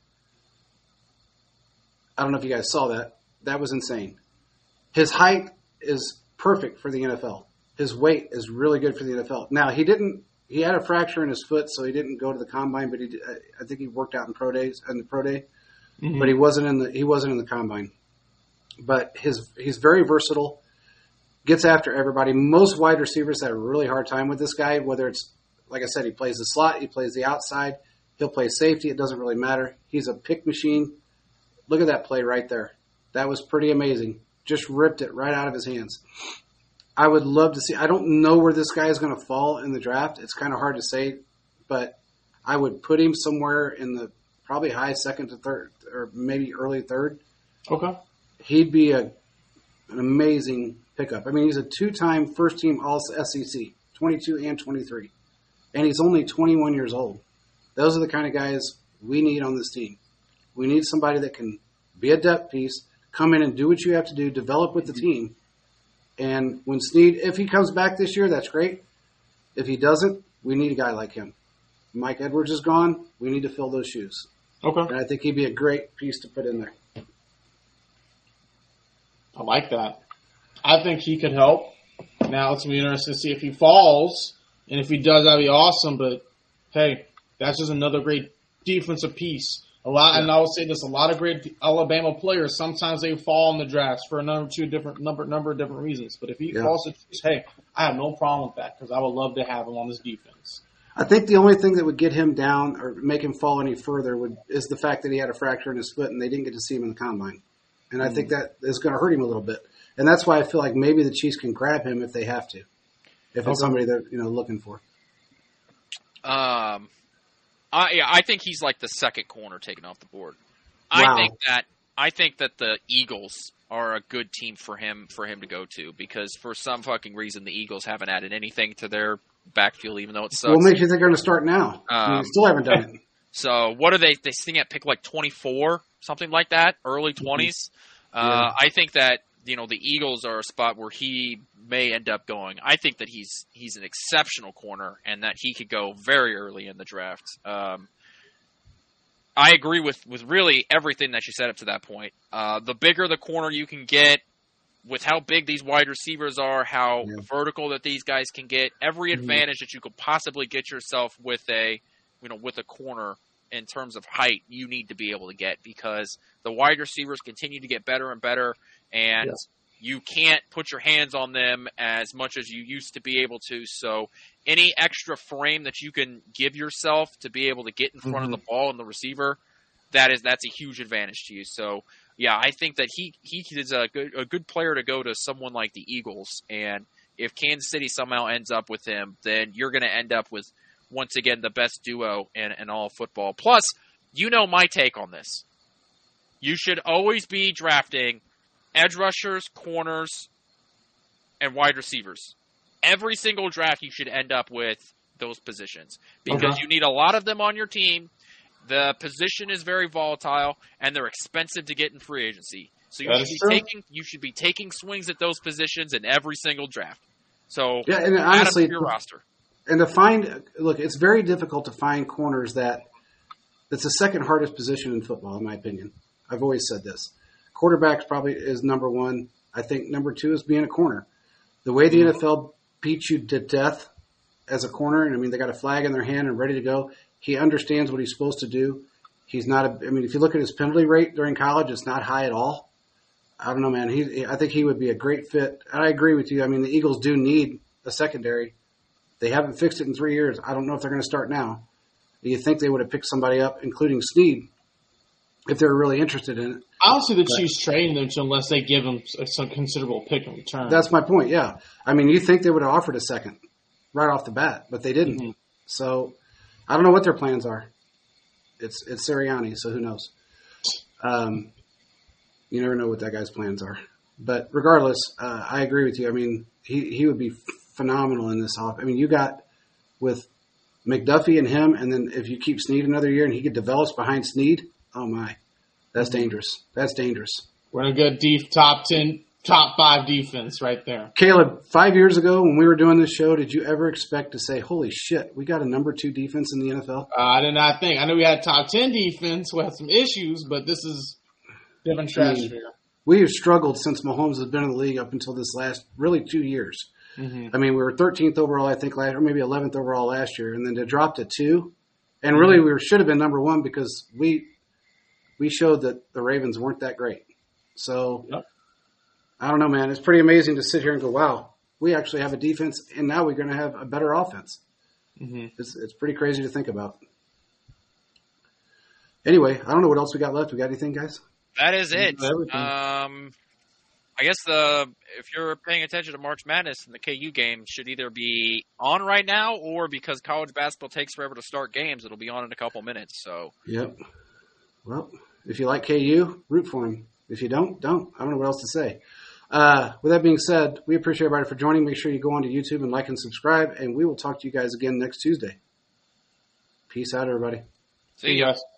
I don't know if you guys saw that. That was insane. His height is perfect for the NFL. His weight is really good for the NFL. Now, he had a fracture in his foot, so he didn't go to the combine, but I think he worked out in the pro day. Mm-hmm. But he wasn't in the combine. But he's very versatile. Gets after everybody. Most wide receivers have a really hard time with this guy, whether it's, like I said, he plays the slot, he plays the outside, he'll play safety, it doesn't really matter. He's a pick machine. Look at that play right there. That was pretty amazing. Just ripped it right out of his hands. I would love to see. I don't know where this guy is going to fall in the draft. It's kind of hard to say, but I would put him somewhere in the probably high second to third, or maybe early third. Okay. He'd be an amazing pickup. I mean, he's a two-time first-team All-SEC, 22 and 23, and he's only 21 years old. Those are the kind of guys we need on this team. We need somebody that can be a depth piece, come in and do what you have to do, develop with the team. And when Snead, if he comes back this year, that's great. If he doesn't, we need a guy like him. Mike Edwards is gone. We need to fill those shoes. Okay. And I think he'd be a great piece to put in there. I like that. I think he could help. Now it's going to be interesting to see if he falls. And if he does, that'd be awesome. But, hey, that's just another great defensive piece. And I will say this, a lot of great Alabama players, sometimes they fall in the drafts for a number of different reasons. But if he falls to choose, hey, I have no problem with that because I would love to have him on this defense. I think the only thing that would get him down or make him fall any further is the fact that he had a fracture in his foot and they didn't get to see him in the combine. And I think that is going to hurt him a little bit. And that's why I feel like maybe the Chiefs can grab him if they have to, if it's somebody they're looking for. I think he's like the second corner taken off the board. Wow. I think that the Eagles are a good team for him to go to because for some fucking reason the Eagles haven't added anything to their backfield, even though it sucks. What makes you think they're going to start now? They still haven't done it. So what are they? They sitting at pick like 24, something like that, early 20s. Yeah. I think that the Eagles are a spot where he may end up going. I think that he's an exceptional corner and that he could go very early in the draft. I agree with really everything that you said up to that point. The bigger the corner you can get, with how big these wide receivers are, how vertical that these guys can get, every advantage that you could possibly get yourself with a corner in terms of height, you need to be able to get because the wide receivers continue to get better and better, and you can't put your hands on them as much as you used to be able to. So any extra frame that you can give yourself to be able to get in front of the ball and the receiver, that's a huge advantage to you. So yeah, I think that he is a good player to go to someone like the Eagles, and if Kansas City somehow ends up with him, then you're going to end up with once again the best duo in all football. Plus, my take on this. You should always be drafting edge rushers, corners, and wide receivers. Every single draft you should end up with those positions because you need a lot of them on your team. The position is very volatile, and they're expensive to get in free agency. So you should be taking swings at those positions in every single draft. So and honestly, add them to your roster. And it's very difficult to find corners that's the second hardest position in football, in my opinion. I've always said this. Quarterback probably is number one. I think number two is being a corner. The way the NFL beats you to death as a corner, and they got a flag in their hand and ready to go. He understands what he's supposed to do. He's not if you look at his penalty rate during college, it's not high at all. I don't know, man. I think he would be a great fit. And I agree with you. The Eagles do need a secondary. They haven't fixed it in 3 years. I don't know if they're going to start now. Do you think they would have picked somebody up, including Snead, if they were really interested in it? I don't see the Chiefs trading them unless they give them some considerable pick in return. That's my point, yeah. You think they would have offered a second right off the bat, but they didn't. Mm-hmm. So I don't know what their plans are. It's Sirianni, so who knows? You never know what that guy's plans are. But regardless, I agree with you. I mean, he would be phenomenal in this off. I mean, you got with McDuffie and him, and then if you keep Snead another year and he develops behind Snead, oh my, that's dangerous. That's dangerous. We're in a good deep top 10, top 5 defense right there. Caleb, 5 years ago when we were doing this show, did you ever expect to say, holy shit, we got a number 2 defense in the NFL? I did not think. I knew we had top 10 defense. We had some issues, but this is different stratosphere. We have struggled since Mahomes has been in the league up until this last, really 2 years. Mm-hmm. I mean, we were 13th overall, I think, last, or maybe 11th overall last year, and then to drop to 2. And really, we should have been number 1 because we showed that the Ravens weren't that great. So, yep. I don't know, man. It's pretty amazing to sit here and go, wow, we actually have a defense, and now we're going to have a better offense. Mm-hmm. It's pretty crazy to think about. Anyway, I don't know what else we got left. We got anything, guys? That is it. Everything. I guess if you're paying attention to March Madness, and the KU game should either be on right now, or because college basketball takes forever to start games, it'll be on in a couple minutes. So. Yep. Well, if you like KU, root for him. If you don't. I don't know what else to say. With that being said, we appreciate everybody for joining. Make sure you go onto YouTube and like and subscribe, and we will talk to you guys again next Tuesday. Peace out, everybody. See ya.